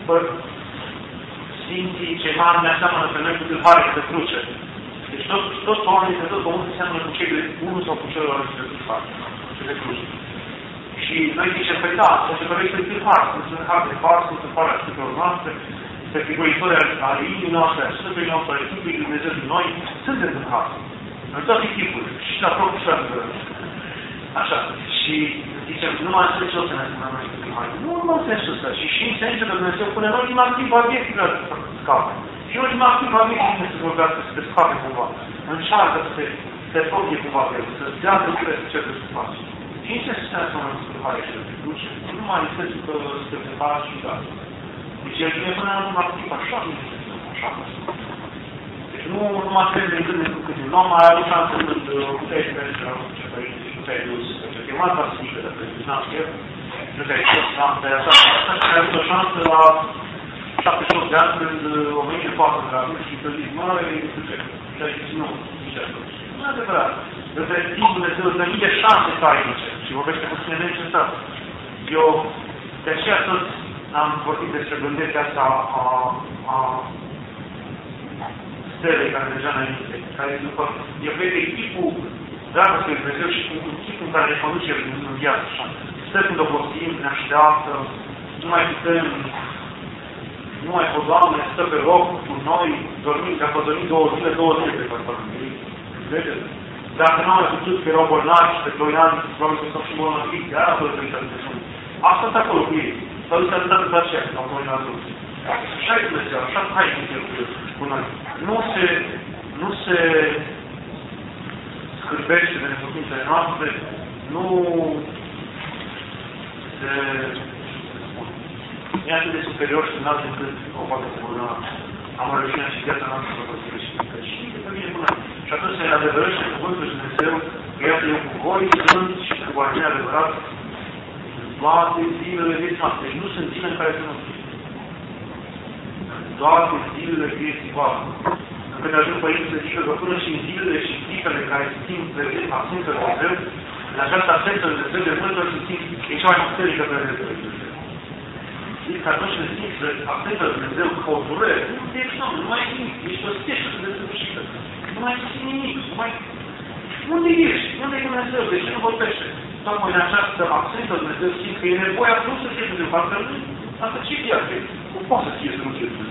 Sfinții cei mari ne aseamănă pe noi cu tâlhare de cruce. Deci toți oamenii de tot pământul înseamnă cu cei de unul sau cu celălalt de tâlhare, de cruce. Și noi zicem, păi da, să se părăște în tâlhare, sunt tâlhare de far, sunt tâlhare a Sfintelor noastre, pe figuritori ale inimii noastre, a Sfântului nostru, ale Sfântului Dumnezeu din noi, suntem tâlhare. În toate tipurile, și la propriu și la tâlhare. Așa. Și zicem, numai în sensul ăsta ne asemănăm noi cu tâlhare. Nu numai în sensul ăsta. Și în sensul că Dumnezeu pune în ultima clipă a vieții să scape. Și în ultima clipă a vieții vine să vorbească, să te scape cumva. Încearcă să te proprie cumva pe el, să-ți dea lucrurile să cerci să faci. Și în sensul ăsta ne asemănăm cu tâlhare și să te duci. Nu numai în sensul că să te faci și da. Deci el vine până în ultima clipă, așa nu așa. Deci nu numai trebuie de când cât nu am mai avut șansă când puteai să mergi la ce părinte și puteai dus. Pentru că e mare pasifică de prezentat el. Nu te-ai fost șansă. Asta ai avut o șansă la 78 de ani când o venit în față de la mine și te zic, mare, nu știu ce. Și ai zis, nu, nici atunci. Nu e adevărat. Îți dă Dumnezeu, îți dă mii de șanse tainice și vorbește cu tine neîncetat. Eu, de aceea tot am vorbit despre gânderea asta a stelei care deja înainte, care după, eu cred că echipul dragostei lui Dumnezeu și echipul în care ne conduce în viață, așa. Stă când obosim, ne așteaptă, nu mai putem, nu mai pot, Doamne, stă pe loc cu noi, dormim, că a dormit 2 zile pe părământ. Vedeți? Dacă nu am mai putut că erau bolnavi și pe 2 ani, probabil că s-au și bolnaviți, de aia a fost de Dumnezeu. Asta stă acolo cu ei. S-a dus atâta de aceea, că au bolnavi adulți. Așa e Dumnezeu, așa hai cu noi. Nu se scârbește de neputințele noastre, nu se e atât de superior și înalt încât o poate să bună amărăciunea și viața noastră să vă greșită. Și că vine bună. Și atunci se adevărăște cuvântul lui Dumnezeu, că iată eu cu voi sunt și cu oamenii adevărat toate zilele vieții noastre. Deci nu sunt zile în care să nu fie. Toate zilele vieții voastre. Când ajung părinții să zică că până și în zilele și zilele care simt absență de Dumnezeu, în această absență de Dumnezeu de multe ori simt e cea mai puternică prezență de Dumnezeu. Zic că atunci când simți absența de Dumnezeu ca o durere, nu te exam, nu mai simți, ești o steșă de desăvârșită. Nu mai simți nimic, nu mai... Unde ești? Unde e Dumnezeu? De ce nu vorbește? Tocmai în această absență de Dumnezeu simt că e nevoia nu să fie Dumnezeu, parcă nu, asta ce viață e? Cum poate să fie să nu fie Dumnezeu?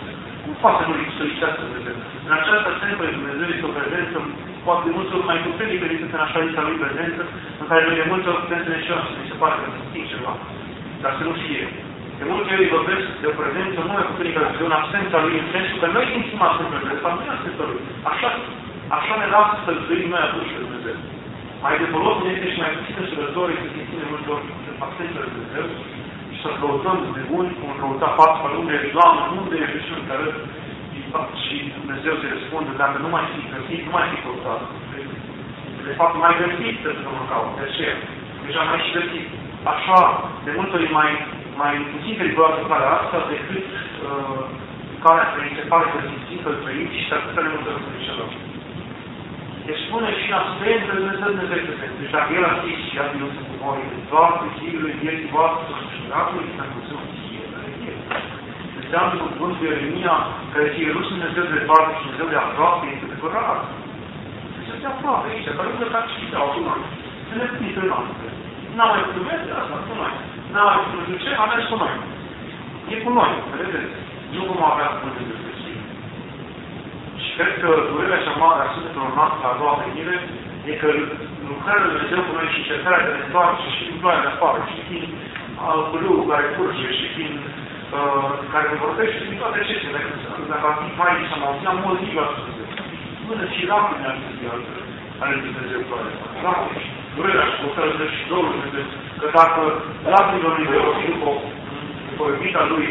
Nu poate să nu lipsească Dumnezeu. În această templă Dumnezeu este o prezență poate de multe ori mai puternică decât în așa lista lui prezență, în care noi de multe ori putem să ne știm și se pare că se știm ceva, dar să nu fie. De multe ori vorbesc de o prezență mult mai puternică de în absența lui, în sensul că noi simțim absența lui, de fapt nu e absența lui. Așa ne lasă să trăim noi atunci pe Dumnezeu. Mai de folos ne este și mai puțin înșelătorii să simțim de multe ori absența lui Dumnezeu și să căutăm de buni, cum căuta faptul unde e Doamne, unde e și în care și Dumnezeu se răspunde, dacă nu mai fi găsit, nu mai fi căutat. De fapt, mai găsit să nu caut. De aceea, deja mai și găsit. Așa, de multe ori mai puțin periculoasă calea asta decât calea care îi se pare că simțim că îl trăim și să ne mântăm să înșelăm. Deci spune și la sfânt că Dumnezeu prezent. Deci dacă El a zis și a zis cu voi, toate zilele vieții voastre și Dumnezeu și pentru înseamnă cu cuvântul Ieremia, care zice, nu sunt Dumnezeu de departe și Dumnezeu de aproape, este de părat. Dumnezeu de aproape aici, care nu plecat și de altul noi. Să ne putem între noastre. N-am mai putut merge, asta cu noi. N-am mai putut merge, a mers cu noi. E cu noi, vedeți? Nu vom avea cuvântul de Sfânt. Și cred că durerea cea mare a Sfântelor noastre la a doua venire e că lucrarea lui Dumnezeu cu noi și încercarea de ne întoarce și din ploaia de afară, și din râul care curge, și din care ne vorbește din toate acestea. Dacă ar fi mai să mă auzeam mult ziua Dumnezeu. Până și lacrimi ar fi ale Dumnezeu ploaia. Lacrimi și durerea și căutarea și dorul Dumnezeu. Că dacă lacrimile lui Dumnezeu și după iubita lui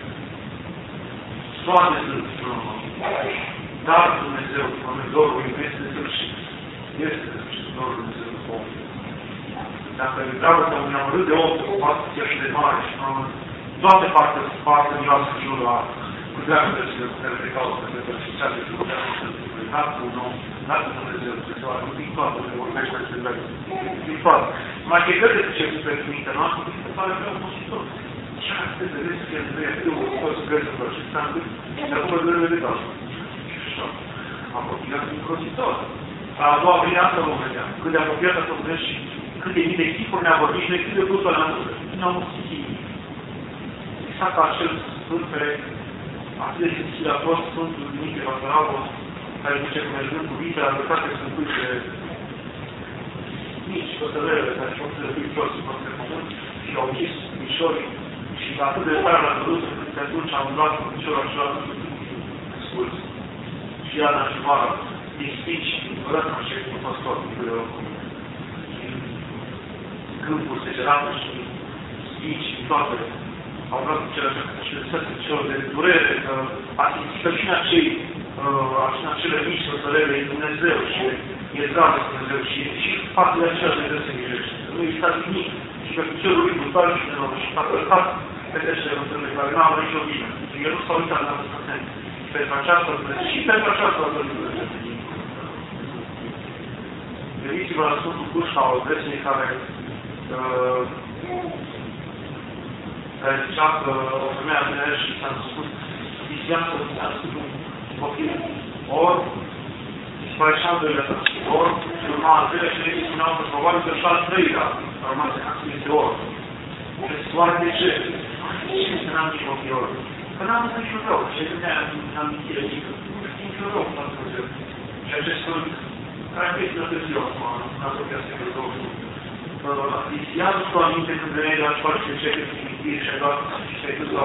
toate sunt dar Dumnezeu, Dumnezeul iubesc de sfârșit. Este de sfârșit dorul Dumnezeu după om. Dacă dragostea unui amărât de om, o poate chiar și de mare și toate partea miroasă în jurul la cu dragostea care se caută pe părășițate și cu dragostea n-ar cu Dumnezeu, din toată, ne vorbește despre dragoste. Din toată. Mai că găde ce pe mintea noastră, se pare că am fost și tot. Și asta se vede că eu pot să găsesc pe părășițate, dar cu părările de casă. Și așa. Am apropiat îngrozitor. La a doua venire asta vom vedea. Cât de apropiat a fost și cât de mii de chipuri ne-a vorbit și noi cât de brutul la natură. Nu am simțit. Exact ca acel sfânt care atât de simțit a fost Sfântul Dimitrie Vasaravos, care zice că mergând cu vițele, a lucrat pe sfânturile mici, păsărele, care și-au să le fie jos pe pământ și au închis mișorii și atât de tare l-a văzut încât pe atunci am luat cu mișorul acela scurs. Și iarna și vara, din spici, vădată așa cum păstor, câmpuri secerate și spici, toate. Au luat cu celor de durere, că a simțit că și în acele mici săsărele e Dumnezeu și e dragă Dumnezeu și faptul de aceea Dumnezeu se mirește. Nu exista nimic și pe piciorul lui brutal și de nou și s-a călcat pe deștele întâlnire, care nu avea nicio vină. Și el nu s-a uitat la asta pentru această Dumnezeu și pentru această Dumnezeu. Gândiți-vă la Sfântul Cușca, o versenie care zicea că o femeie a venit și s-a spus viziază un copil. Ori dispăreșea în doilea ta. Ori urma al doilea și le spuneau că probabil că și al treilea a rămas de acțiune de ori. Și oare de ce? Și să n-am nici copii ori. Că n-am văzut niciun rău. Și de-aia am amintire și că nu știu niciun rău. Și acest sfânt, care a fost de ziua acum, în apropia secolului 20. Iar cu aminte când veneai la școală și începe cu mintiri și ai luat și te-ai dus la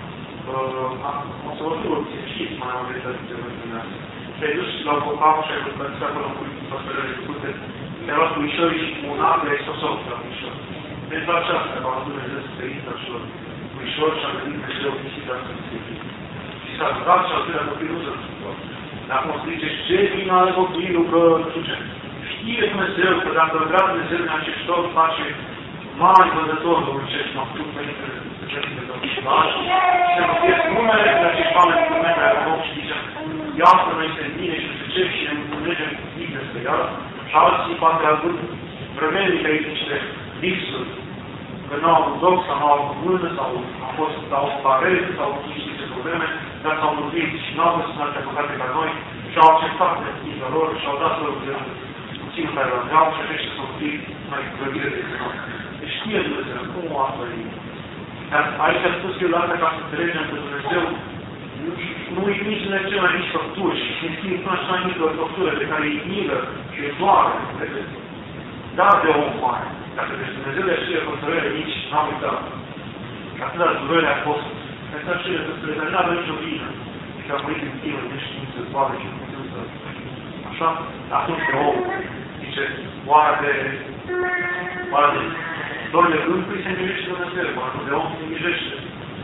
o săvătură, știți mai am venit de dumneavoastră. Te-ai dus la o copac și ai văzut acolo cu păsărele făcute, te-ai luat cu mișorii și cu un apă, ai sosot la mișor. Pentru aceasta, că am Dumnezeu să te intră și mișor și am venit Dumnezeu pisica să se fie. Și s-a rugat și al treilea copil nu se răspunde. Dar acum se zice, ce vină are copilul că nu știu ce. Știe Dumnezeu că dacă vrea Dumnezeu în acest tot face mari văzător domnicești, m-a făcut părinte de cărinte domnicești, și se vorbesc numele de acești oameni cu mea care au și zice, iată noi este bine și nu știu ce și ne înțelegem bine despre ea, și alții poate au avut vremeni care niște lipsuri, că nu au avut loc sau nu au avut mână sau au fost la o parete sau niște probleme, dar s-au mântuit și nu au fost în alte păcate ca noi și au acceptat răspunsul lor și au dat lor puțin care îl aveau și aceștia s-au făcut mai grăbire decât noi. Deci știe Dumnezeu cum o asta e. Dar aici a spus eu la asta ca să înțelegem că Dumnezeu nu e nici de cele mai mici făpturi și se schimb până și mai mică făptură pe care îi milă și îi doare. Dar de om mare. Dacă deci Dumnezeu de aceea hotărâre nici n-am uitat. Atâta durere a fost. Pentru aceea că spre care n-avea nicio vină. Și că a murit în timp, de știință, doare și Dumnezeu să... Așa? Atunci de om zice, oare de dorile Duhului se îngrijește Dumnezeu, oare de om se îngrijește.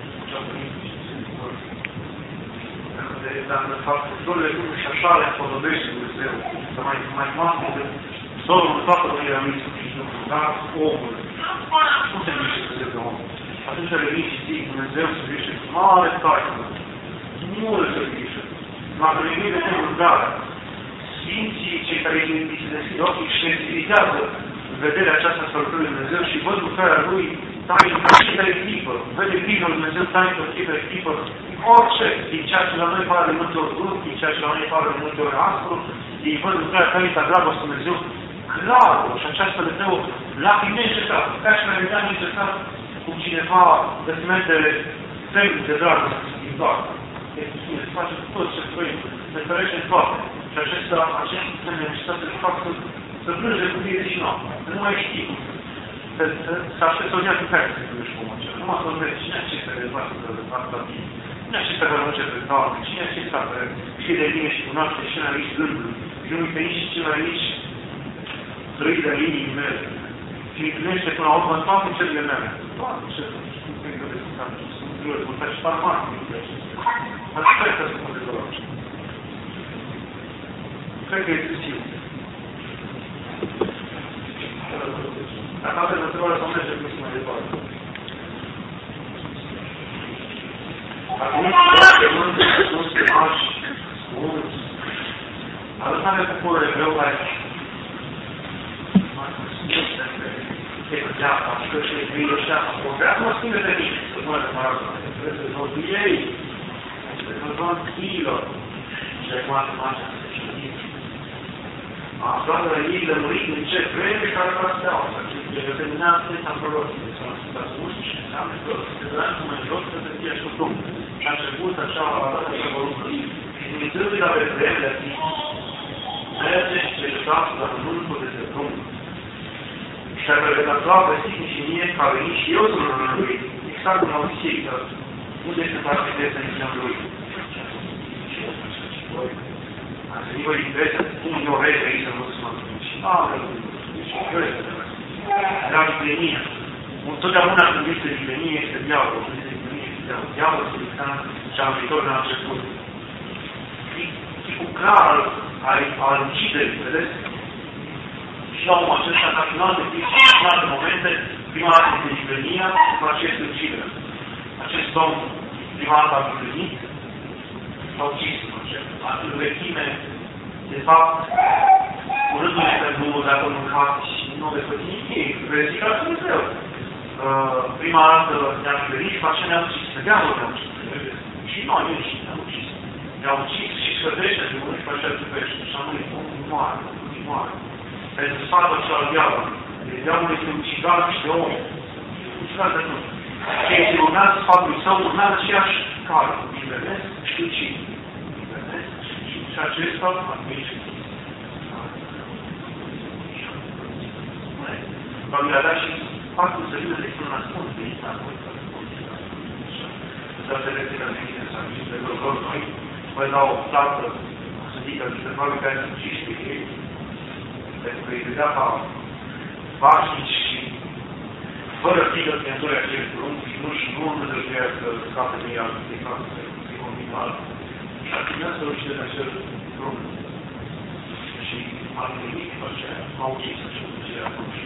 Dar, de fapt, dorile Duhului și așa le împodobește Dumnezeu. Să mai masă de Domnul toată mânirea lui Iisus Hristos, dar omul nu se îngrijește Dumnezeu de om. Atunci revin și zic, Dumnezeu se îngrijește cu mare taină. Nu le se îngrijește. M-a gândit de rugare. Sfinții, cei care îi se deschid ochii și sensibilizează vederea aceasta să lucrării Dumnezeu și văd lucrarea Lui taină în fiecare clipă. Vede grijul Lui Dumnezeu taină în fiecare clipă. Orice, din ceea ce la noi pare de multe ori dur, din ceea ce la noi pare de multe ori aspru, ei văd lucrarea taină a dragostea Dumnezeu clară și aceasta de tău lacrimește ca și mai vedea necesar cum cineva desimentele semne de dragoste din toată. Este cine se face tot ce trăim, se ferește în toate. Și acest semne necesitate de fapt să plânge cu vie și noapte, să nu mai știi. Să aștept o zi cu care să plângi cu omul acela. Numai să înveți cine acesta care face să facă bine. Cine acesta care nu începe toate, cine acesta care știe de bine și cunoaște și cine aici gândul, și nu pe aici și cine aici trăi de inimii mele. Și îi primește până la urmă în toate cerile mele. Toate cerile. Nu te gândesc că sunt greu, sunt și parmate. Dar sper că se poate doar. Cred că e excesiv. Dacă avem întrebare, să mergem puțin mai departe. Dacă nu se faci mulți, arătare poporul evreu care se făcea, că se scrie așa, o vrea să mă schimbe de mine, să mă rămără, trebuie să rezolvi ei, să rezolvăm chilor, și acum se face să știm. Aflat de la ei lămurit în ce vreme care va să deau, să determina atâta proroții, să mă spus și înseamnă că se dărea cu mai jos să fie și Domn. Și a început așa, a dat așa volumul. Și Dumnezeu la vremea de merge și se ducească la pământul de Domn. Și a revelat găsit și mie ca veni și eu să mă lui, exact cum au zis ei, că unde este parte de să ne lui. Și eu spun și voi. Ați venit voi interesă, cum eu vezi aici să mă spun. Și și eu este de era viplenia. Întotdeauna când este viplenie, este diavolul. Când este viplenie, este diavolul. Diavolul se dicta și am viitor de la început. Tipul clar al uciderii, vedeți? Și la omul acesta, ca final de timp, în alte momente, prima dată este viplenia, după aceea este uciderea. Acest domn, prima dată a viplenit, s-a ucis în acesta. În vechime, de fapt, urându-ne pentru dacă mâncați și nu veți păți nimic, veți zica Dumnezeu. Prima dată ne-am venit și facem ne-am ucis. Diavolul ne-am ucis. Și noi înșine ne-am ucis. Ne-am ucis și scădește de unii și facea tupește. Și anume, omul moare, omul moare. Pentru sfatul și al diavolului. Diavolul este ucigat și de om. Ucigat de tot. Cei ce urmează sfatului său, urmează aceeași cale. Liberesc și ucid. Liberesc și ucid. Și acesta atunci va mi-a dat și faptul să vină de când ascund de ei, apoi să răspund. Să se reține la mine, să am zis de vreo noi, voi dau o plată, să zică, să facă care să uciși pe ei, pentru că îi vedea ca vașnici și fără frică să ne-ntore acest drum și nu îndrăjuia să scape de ea, să se facă, să se convină altul. Și ar trebui să ucide de acel drum. Și am venit după aceea, m-au ucis acel ucide atunci.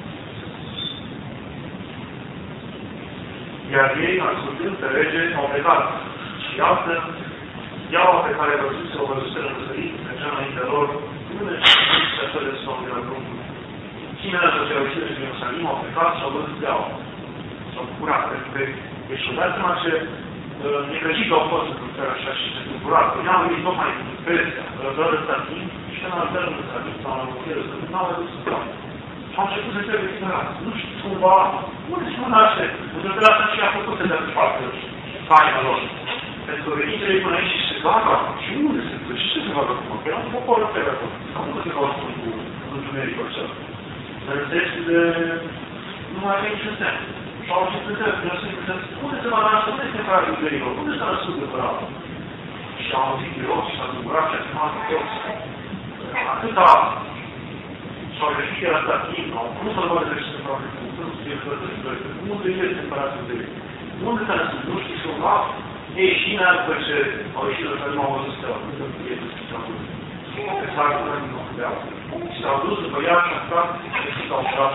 Iar ei, ascultând pe rege, au plecat. Și iată, iaua pe care văzuse, o văzuse răsărit, mergea înaintea lor, nu ne știți așa de somn de la drumul. Cine a să reușit în Ierusalim, au plecat și au văzut iaua. S-au bucurat, pentru că deci dați seama ce necăjit au fost în țara așa și se bucurat. Până au venit tocmai în Persia, răzăr ăsta timp, și când al țără ăsta timp, sau în Ierusalim, să nu au adus să dau. Și au început să trebuie ignorați. Nu știți cumva, unde se mânaște? Pentru că ăsta și a făcut să dea pe față taina lor. Pentru că veniți ei până aici și se bagă. Și unde se duce? Și ce se bagă acum? Că era un popor pe acolo. Acum se bagă cu întunericul acela. Dar în sens de... nu mai avea niciun sens. Și au zis întreb, unde se va naște? Unde se face întunericul? Unde s-a născut de părată? Și au auzit miros și s-a zburat și a chemat toți. Atâta s-au greșit era dat timp, nu s-a luat de ce se face cu nu se fie unde este împăratul de ei? Unde s-a născut? Nu știu și-o luat? Ei, și în după ce au ieșit de pe nou văzut steaua, nu se fie de ce s-a văzut. Pe s-a gândit din nou steaua. Și s-au dus după ea și a stat și s-au ușat.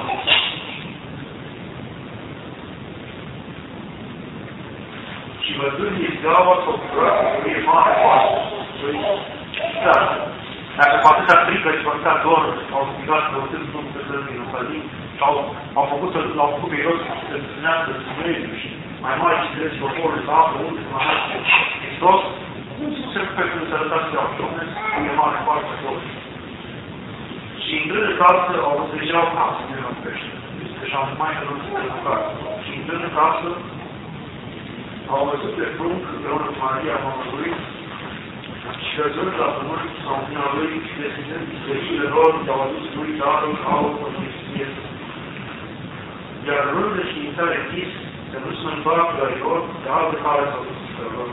Și văzând steaua s-au bucurat cu ei mare pașă. Da. Dacă cu atâta frică și cu atâta dor au strigat că văzând Domnul pe Sfântul din Ierusalim și l-au făcut pe Irod să se întâlnească Dumnezeu și mai mare și crezi poporul să află unde se mai naște Hristos, cum se pe când se arăta steaua și Domnul cu e mare pașă acolo. Și intrând în casă au văzut deja o casă de la pește. Că și-au mai că nu se în casă. Și intrând în casă au văzut pe prunc împreună cu Maria Mămălui și văzând la pământ sau în mâna lui și deschizând biseriile lor, i-au adus lui darul au pământie. Iar rând de științare închis, se dus în împăratul la Irod, de alte care s-au dus pe lor.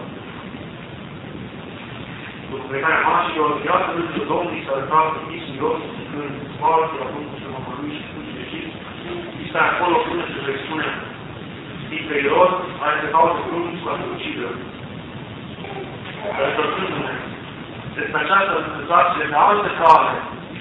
După plecarea mașilor, iată rândul Domnului s-a arătat pe chis miros, când sparte, acum cu Mămălui și cu ieșit, și stai acolo până se le spune pe Irod, mai se caute prunci cu atrocide. Dar întorcându-ne, despre această situație de altă cale,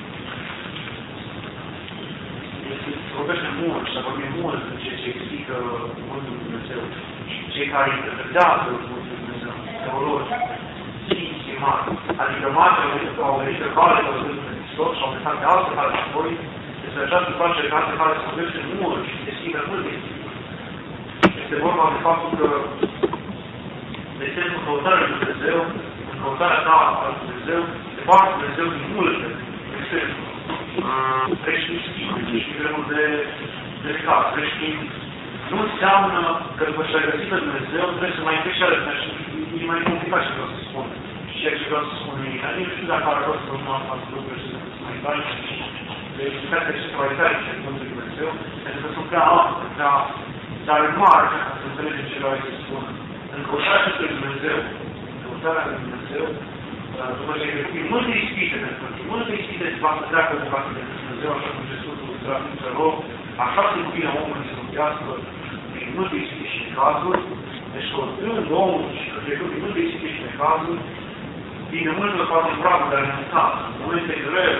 vorbește mult și a vorbit mult în ceea ce explică Cuvântul Lui Dumnezeu și cei care interpretează Cuvântul Lui Dumnezeu, teologi, sfinți și mari. Adică mari au venit pe cale de Sfântul Hristos și au plecat de altă cale apoi, despre această situație de altă cale se vorbește mult și se schimbă mult de este vorba de faptul că de exemplu, în căutarea lui Dumnezeu, în căutarea ta a lui Dumnezeu, se poate Dumnezeu din multe. De exemplu, creștini schimbi și vremuri de caz. Creștini nu înseamnă că după ce ai găsit pe Dumnezeu, trebuie să mai întrebi și arătări și e mai complicat ce vreau să spun. Și ceea ce vreau să spun în mine. Nu știu dacă are rost să nu am față lucruri și să mai tare și de explicația și supravitare ce Cuvântul Lui Dumnezeu, pentru că sunt prea alte, prea dar mari, ca să înțelegem ce vreau să spun. În căutarea acestui Dumnezeu, în căutarea lui Dumnezeu, după ce ai găsit multe ispite pentru tine, multe ispite se va să treacă de față de Dumnezeu, așa cum Iisus să rog, așa se cuvine omul să mântească prin multe ispite și necazuri, deci căutând omul și trecând prin multe ispite și necazuri, vine mult de față în pragul de a renunța, în momente grele,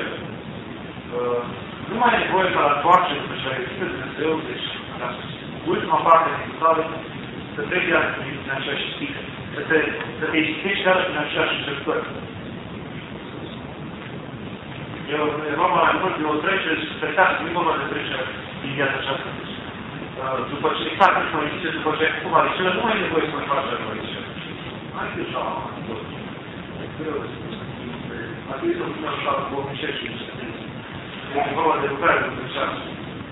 nu mai e nevoie ca la întoarce după ce ai găsit de Dumnezeu, deci ultima parte din stare, să treci iară din aceeași ispită, să te ispitești iară din aceeași încercări. E vorba mai mult de o trecere spectacolă, nu e vorba de trecere din viața aceasta. După ce exact nu mă zice, după ce ai făcut varicele, nu mai e nevoie să mai faci varicele. Hai că așa, e greu de spus. Ar trebui să spun așa, cu obișești și știință. E vorba de lucrare de aceasta.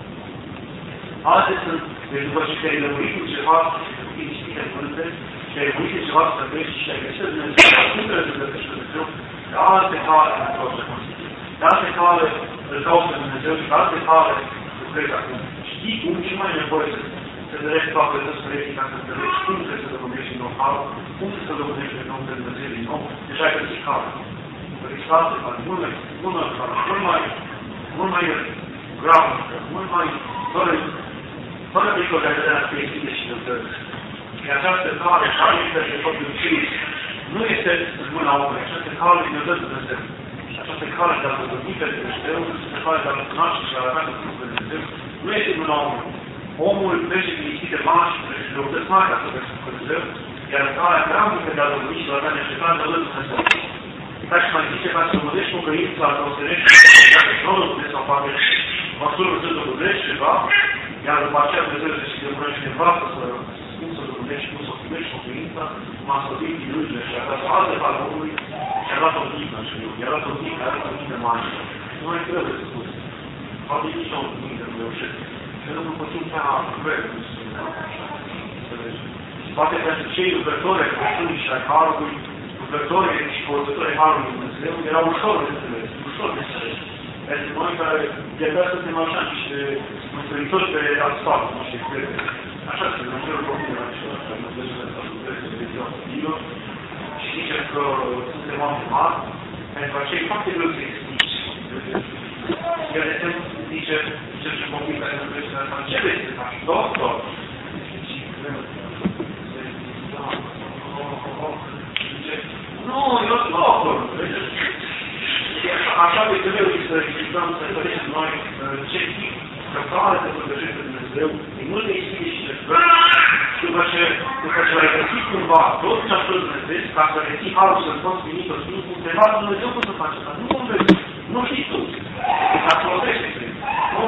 Alte sunt, deci după ce te-ai lămurit cu ceva, și ispite multe, și ai lămurit cu ceva să crești și ai găsit Dumnezeu, nu trebuie să găsești Dumnezeu, de alte cale în toate constituții. De alte cale îl cauți pe Dumnezeu și de alte cale lucrezi acum. Știi cum și mai nevoie să înțelegi toate despre ca să înțelegi cum trebuie să lămurești din nou halul, cum să lămurești din nou pe Dumnezeu din nou, deci ai găsit cale. Găsiți alte cale, mult mai gravnică, mult mai fără pericol de a vedea că existe și nădări. Și această cale este de tot Iisus. Nu este în mâna omului, această cale ne dă Dumnezeu. Și această cale de a văzăvi pe Dumnezeu, această cale de a cunoaște și a avea cu Dumnezeu, nu este în mâna omului. Omul trece din ispite mari și trece de răutăți mari ca să vezi cu Dumnezeu, iar calea gravnică de a văzăvi și a avea neșecat de a văzăvi Dumnezeu. Ca și mai zice, ca să mădești pocăința, să o serești, dacă Domnul Dumnezeu sau poate măsură să dovedești ceva, iar după aceea Dumnezeu să și demânești nevastă cum să dovedești, cum să primești pocăința, m-a sfătuit iluziile și a dat o altă cală omului și a dat o dignă și eu. I-a dat o dignă magică. Nu mai trebuie să spus. Poate nici o dignă nu reușesc. Și nu puțin prea cred, nu spune așa. Poate pentru cei lucrători ai Crăciunii și ai Harului, lucrătorii și căutătorii Harului Dumnezeu, era ușor de înțeles, ușor de înțeles. Pentru noi care de-abia suntem așa niște mântuitori pe asfalt, nu știu, cred. Așa se Dumnezeu Românul acela, că Dumnezeu de ziua copiilor, și zice că suntem oameni mari, pentru aceea e foarte greu să explici. Iar de exemplu, zice și copii care nu trebuie să facă, ce vrei să faci? Doctor? Nu, eu doctor. Așa de greu să explicăm, să înțelegem noi ce tip de care se pregătește Dumnezeu, din multe explici și după ce l-ai găsit cumva tot ce a fost Dumnezeu, ca să reții harul să-l poți primi pe Sfântul, undeva Dumnezeu cum să faci asta? Nu cum vezi, nu știi tu. Dar folosește, cred. Nu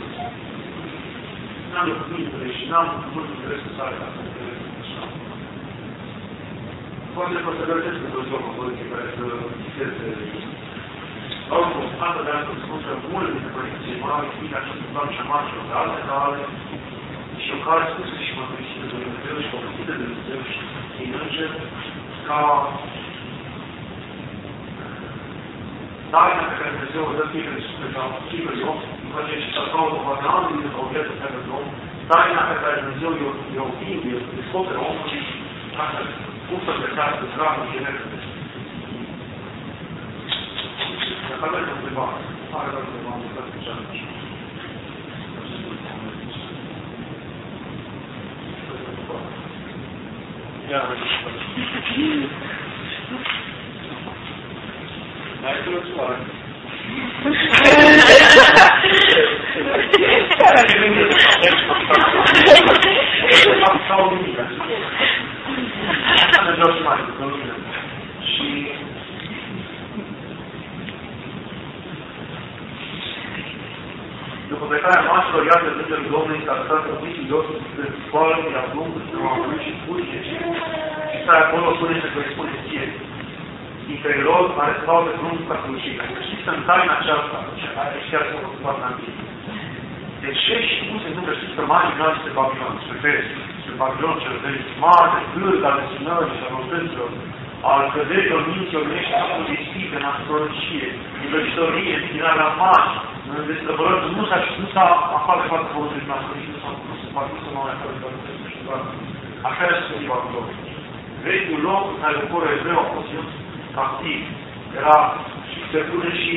n-am de cuvintele și n-am mult interes să sare la cuvintele așa. Poate că să găsesc pe Dumnezeu o poziție care să citeze. Oricum, asta de asta spun că multe dintre părinții mari, fiind această doamnă și mari și o altă cale, și o care spusă și mărturisită de Dumnezeu și folosită de Dumnezeu și din înger, ca taina pe care Dumnezeu o dă fiecare suflet la fiecare om, după ce și s-a caută poate ani din o viață pe care om, taina pe care Dumnezeu i-o oferă, i-o descoperă omului, ca să cum să găsească zdravul și energie. Dacă avem o întrebare, are doar undeva am uitat ce am zis. Ia, hai să o țoară. Sau nimic. Asta ne vreau și mai după lume. Și după plecarea noastră, iată Îngerul Domnului s-a arătat Sfântului Iosif spre scoală, i-a plumb, nu a vrut și spune și stai acolo, spune-se că îi spune ție. Interior are stau de drum ca slușire. Știți în taina aceasta, aici chiar s-a ocupat în Antică. Deci ce și cum se întâmplă, știți că mari grani spre Babilon, spre Persia, spre Babilon cel vechi, mare, gârd al desinării și al notăților, al căderilor minților grești, acum de ispite, în astrologie, în vrăjitorie, în tirarea mari, în destrăbărări, nu s-a afară de față folosit în astrologie, nu s-a dus să nu mai afară de față, nu știu doar. Așa este Sfântul Babilon. Vechiul loc în care poporul evreu a fost captiv, era și se pune și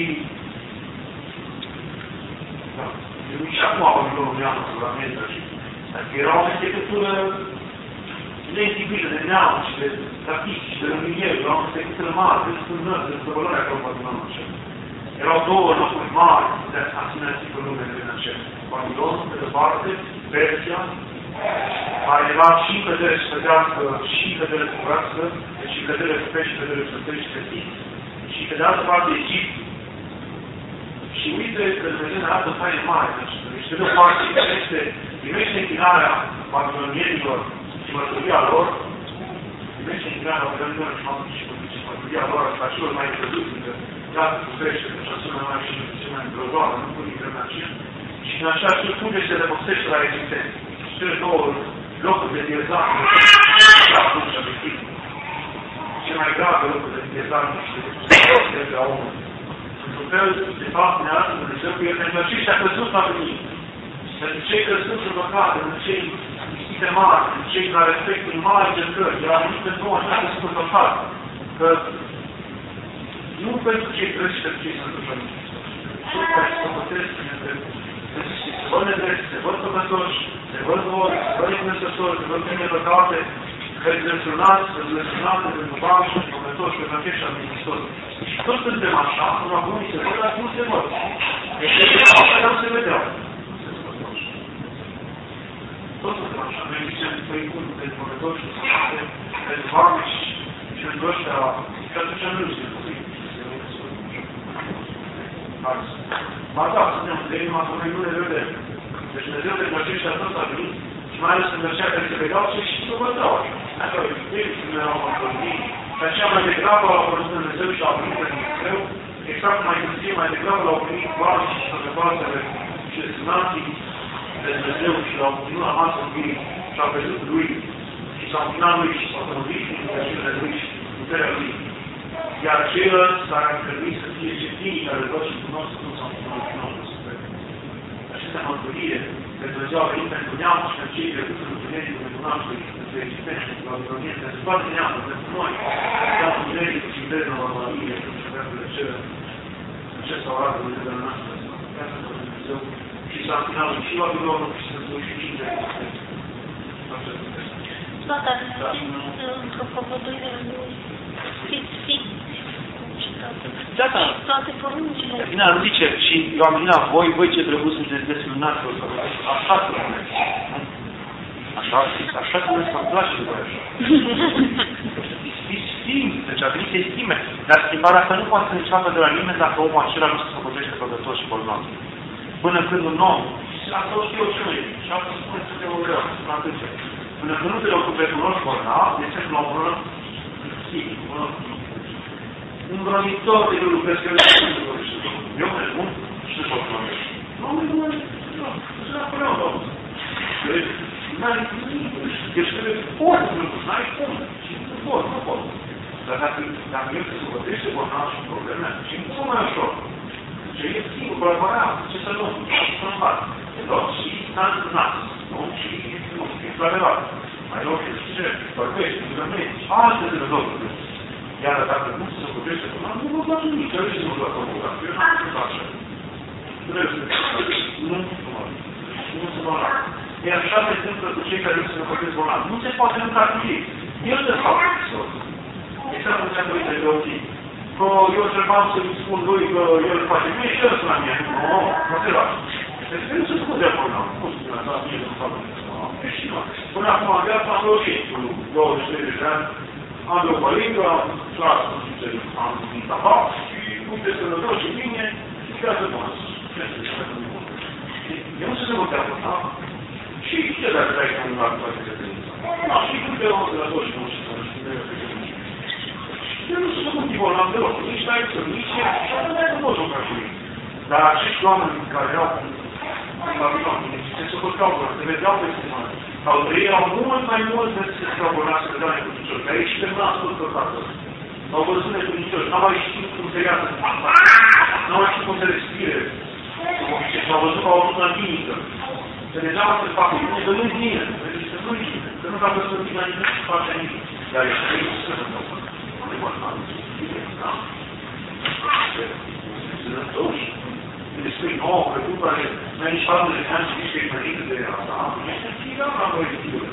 și acum Babilonul neamă, seguramente, adică era o secătură neintibilă de neamă și de trafici și de luminieri, era o secătură mare, de spânări, de străbălări acolo Babilonul acela. Erau două locuri mari de asemenea tipul lumea din acela. Babilonul, pe de parte, Persia, care era și în vedere sfătească, și în vedere sfătească, deci în vedere sfătești, și în vedere sfătești sfătiți, și pe de altă parte Egipt. Și uite că Dumnezeu ne arată faine mari. Deci, pe de o parte, primește închinarea babilonierilor și mărturia lor, primește închinarea babilonierilor și mărturia lor, ca celor mai încrezut, încă iată cu crește, deci asună mai și cel mai îmbrăzoară, nu pune vremea aceea, și în așa și fuge și se depostește la existență. Și cele două locuri de pierzare, și atunci amintit, cel mai grave locuri de pierzare și de depostește la omul. Într-un fel, de fapt, ne arată Dumnezeu că el pentru aceștia căzut la venit. Pentru cei căzuți în păcate, pentru cei ispite mari, pentru cei care respectă în mari încercări, el a venit pentru noi așa căzut în păcate. Că nu pentru cei trăiți și pentru cei sunt întâmplăți. Cei care se păcătesc se văd nedrept, se văd păcătoși, se văd ori, se văd necesori, se văd bine păcate, care dezlăționați, pentru bani și păcătoși, pentru aceștia administratori. Și toți suntem așa, până acum unii se văd, dar nu se văd. Deci, așa nu se vedeau. Toți suntem așa. Noi zicem că e bun pentru păcătoși, pentru bani și pentru ăștia, și atunci nu se văd. Ba da, suntem de inima că noi nu ne vedem. Deci Dumnezeu pentru aceștia toți a venit și mai ales pentru aceia care se vedeau și se vădau așa. Așa o iubire, și nu erau mărturii. De aceea mai degrabă l-au părut Dumnezeu și l-au venit pe Dumnezeu, exact mai târziu, mai degrabă l-au venit oamenii și sărbătoarele și desunații de Dumnezeu și l-au ținut la masă lui și au văzut lui sau finalul lui și s-au trăvit din puterile lui și puterea lui. Iar ceilalți care ar trebui să fie cetini care văd și cunosc cum s-au cunoscut. Acestea mărturie că Dumnezeu a venit pentru neamul și pentru cei trecuți în Dumnezeu, pentru naștere și pentru existență, pentru autonomie, pentru toate neamul, pentru noi, pentru Dumnezeu și pentru normalie, pentru ce s-au arătat Dumnezeu de la noastră, pentru Dumnezeu și s-a finalul și la Babilonul și să spui și de Tata, într-o povăduire lui Sfinți, da. toate poruncile. Bine, nu zice, și eu am zis, voi ce trebuie sunteți deslunați, așa spuneți. Așa spuneți că îmi place de voi așa. Fiți stimți, deci a venit să-i stime. Dar schimbarea asta nu poate să înceapă de la nimeni dacă omul acela nu se socotește păgător și bolnav. Până când un om, și la tot știu eu ce nu e, și asta spune să te urău, până când nu te ocupe cu un om bolnav, de ce nu omul ăla? Un grănitor de că lucrez că eu mă spun și nu pot plămesc. Nu, nu la până, Domnul. N-ai nimic. Deci trebuie poți să lucrezi, n-ai cum. Și nu pot. Dar dacă el se săvătește bolnav și probleme, și nu mai ușor. Și e singur colaborat, ce să nu fac. Și n-am nas, nu? Și e clarevat. Mai loc, ce? Vorbești, gândești, alte de Domnul. Iar dacă nu se săvătește bolnav, nu vă place nimic. Trebuie să nu vă fac. Eu n-am să fac așa. Trebuie să fac. Nu se mă fac. Iar așa se întâmplă cu cei care nu se săvătesc bolnav. Nu se poate întâmpla cu ei. El se fac. Exact cum se-a părinte de ochii. Că eu întrebam să-i spun lui că el face mie și el la mine. Nu se lasă. Deci nu se spune de acolo. Cum se spune așa, mie nu fac. Până acum viața am reușit cu 23 de ani. Am de o părinte, am tras, nu știu ce, am un tabac și uite sănătos și bine și viață bună. Eu nu se săvătează, da? Și ce dacă dai cu un alt toate de credință? Da, și cum te om sănătos și nu știu să eu nu sunt motivul la deloc, nici la extra, nici ea, și atunci nu pot juca cu ei. Dar acești oameni care erau în Babilon, se socoteau până, se vedeau pe stimare, sau trăiau mult mai mult decât se străbunea să vedeau necredincioși. Dar ei și termina ascult pe toată. S-au văzut necredincioși, n-au mai știut cum se iasă, n-au mai știut cum se respire. S-au văzut că au avut la mimică. Se vedeau să facă bine, că nu-i bine, că nu-i bine, că nu dacă să vină nimic să face nimic. Dar e să nu se întâmplă. Sănătoși. Le spui, că tu care mai nici 40 de ani și niște părinte de asta, este firea la voi de fiură.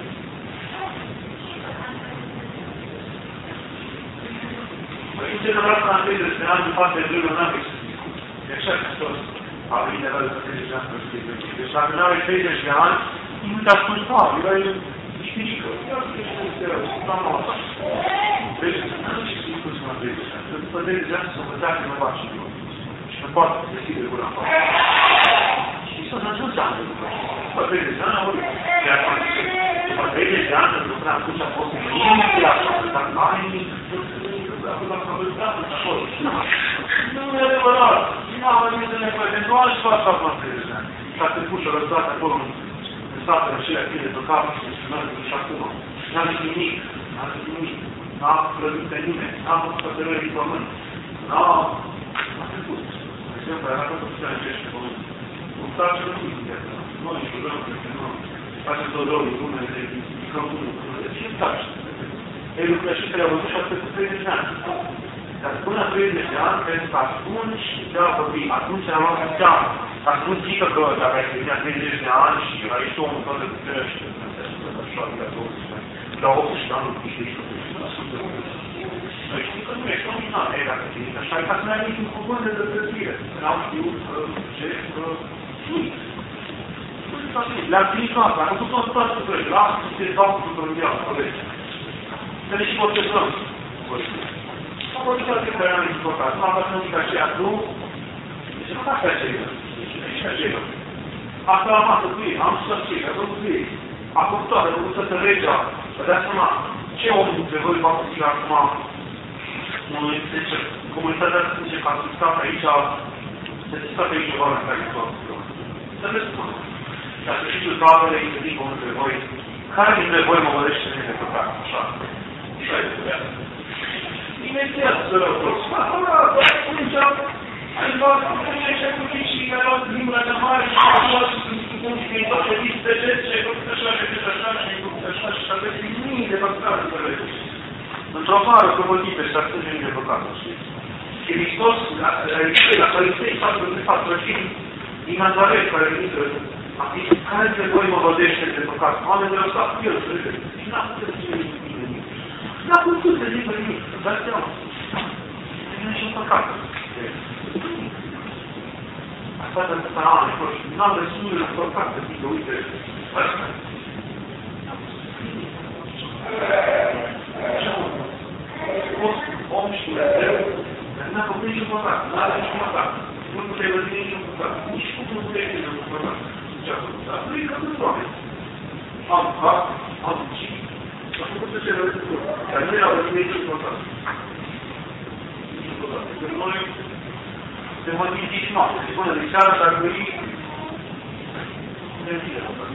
Părintele noastră am 30 de ani, după de 2 ani, de așa Hristos a venit de la 30 de ani să scrie. Deci dacă nu are 30 de ani, nu te asculta, era miștirică. Iar este rău, deci, nu știu cum să mă trece. După 30 de ani să văd că nu fac și eu. Și nu poate deschide gura în față. Și să nu înseamnă după. După 30 de ani, auzi. Iar după 30 de ani, după atunci a fost nimic de așa. Dar nu are nimic. Nu e adevărat. Nu am venit să ne facem. Nu aș face asta la 30 de ani. Și a trecut și a lăsat acolo în statele acelea fie de pe cap și de sunări și acum. N-am zis nimic. N-am zis nimic. N-am plătit pe nimeni, n-am făcut hotărâri din pământ. N-am trecut. De exemplu, era tot ce se încește pe pământ. Un stat ce nu știu de asta. Noi își jurăm că nu facem tot rău din lume, de ridicăm unul. Ce îmi taci? Ei lucrurile și le-au văzut și a trecut 30 de ani. Dar până la 30 de ani, pentru că atunci de-a vorbi, atunci am luat în seamă. Ca să nu zică că dacă ai trăit 30 de ani și erai și omul tot de putere și de așa, de la 80 de ani, nu știu. Noi știm că nu ești nominal, dacă ți-ai așa, e ca să n-ai niciun cuvânt de dătrățire. N-am știut ce, le-am primit toate, am făcut toate lucrurile. Lasă să se facă cu Dumnezeu, colegi. Să ne și botezăm. Am vorbit toate care am important. Nu am văzut nimic aceea, nu? Deci nu fac pe aceea. Nici aceea. Asta la masă cu ei, am spus aceea, am făcut cu ei. A făcut toate, a făcut să legea. Să dați seama, ce om dintre voi va fi acum comunitatea să zice că a susținat aici, să susținat aici oameni care sunt. Să le spun. Și a sfârșitul tabelei, să zic unul dintre voi, Care dintre voi mă vădește de păcat? Așa. Așa e de viață. Imediat să rău toți. Atunci, ai luat cu și care au limba de mare și au luat și toate liste ce ai făcut așa și ai făcut așa și aveți mii de păcate să vedeți. Într-o vară prăvădită și atunci de păcat. Și Hristos, la Farisei, de fapt, rășim din Nazaret, care intră, care dintre voi mă vădește de păcat? Oamenii au stat cu el, să vedeți. Și n-a putut să zică nimic. N-a putut să zică nimic, dați seama. Nu și un păcat. Asta de atâta ani, n-am găsit la păcat să zică, uite, ăsta. Om și Dumnezeu, n-a făcut niciun păcat, n-are niciun păcat. Nu puteai văzi niciun păcat, nici cum nu puteai văzi niciun păcat. Ce-a făcut? A făcut ca toți oameni. Am fac, am muncit, a făcut să se văd tot. Dar nu i-a văzut niciun păcat. Niciun păcat. Pentru noi, de mă gândiți noapte, și până de seara s-ar gări, ne vine păcat.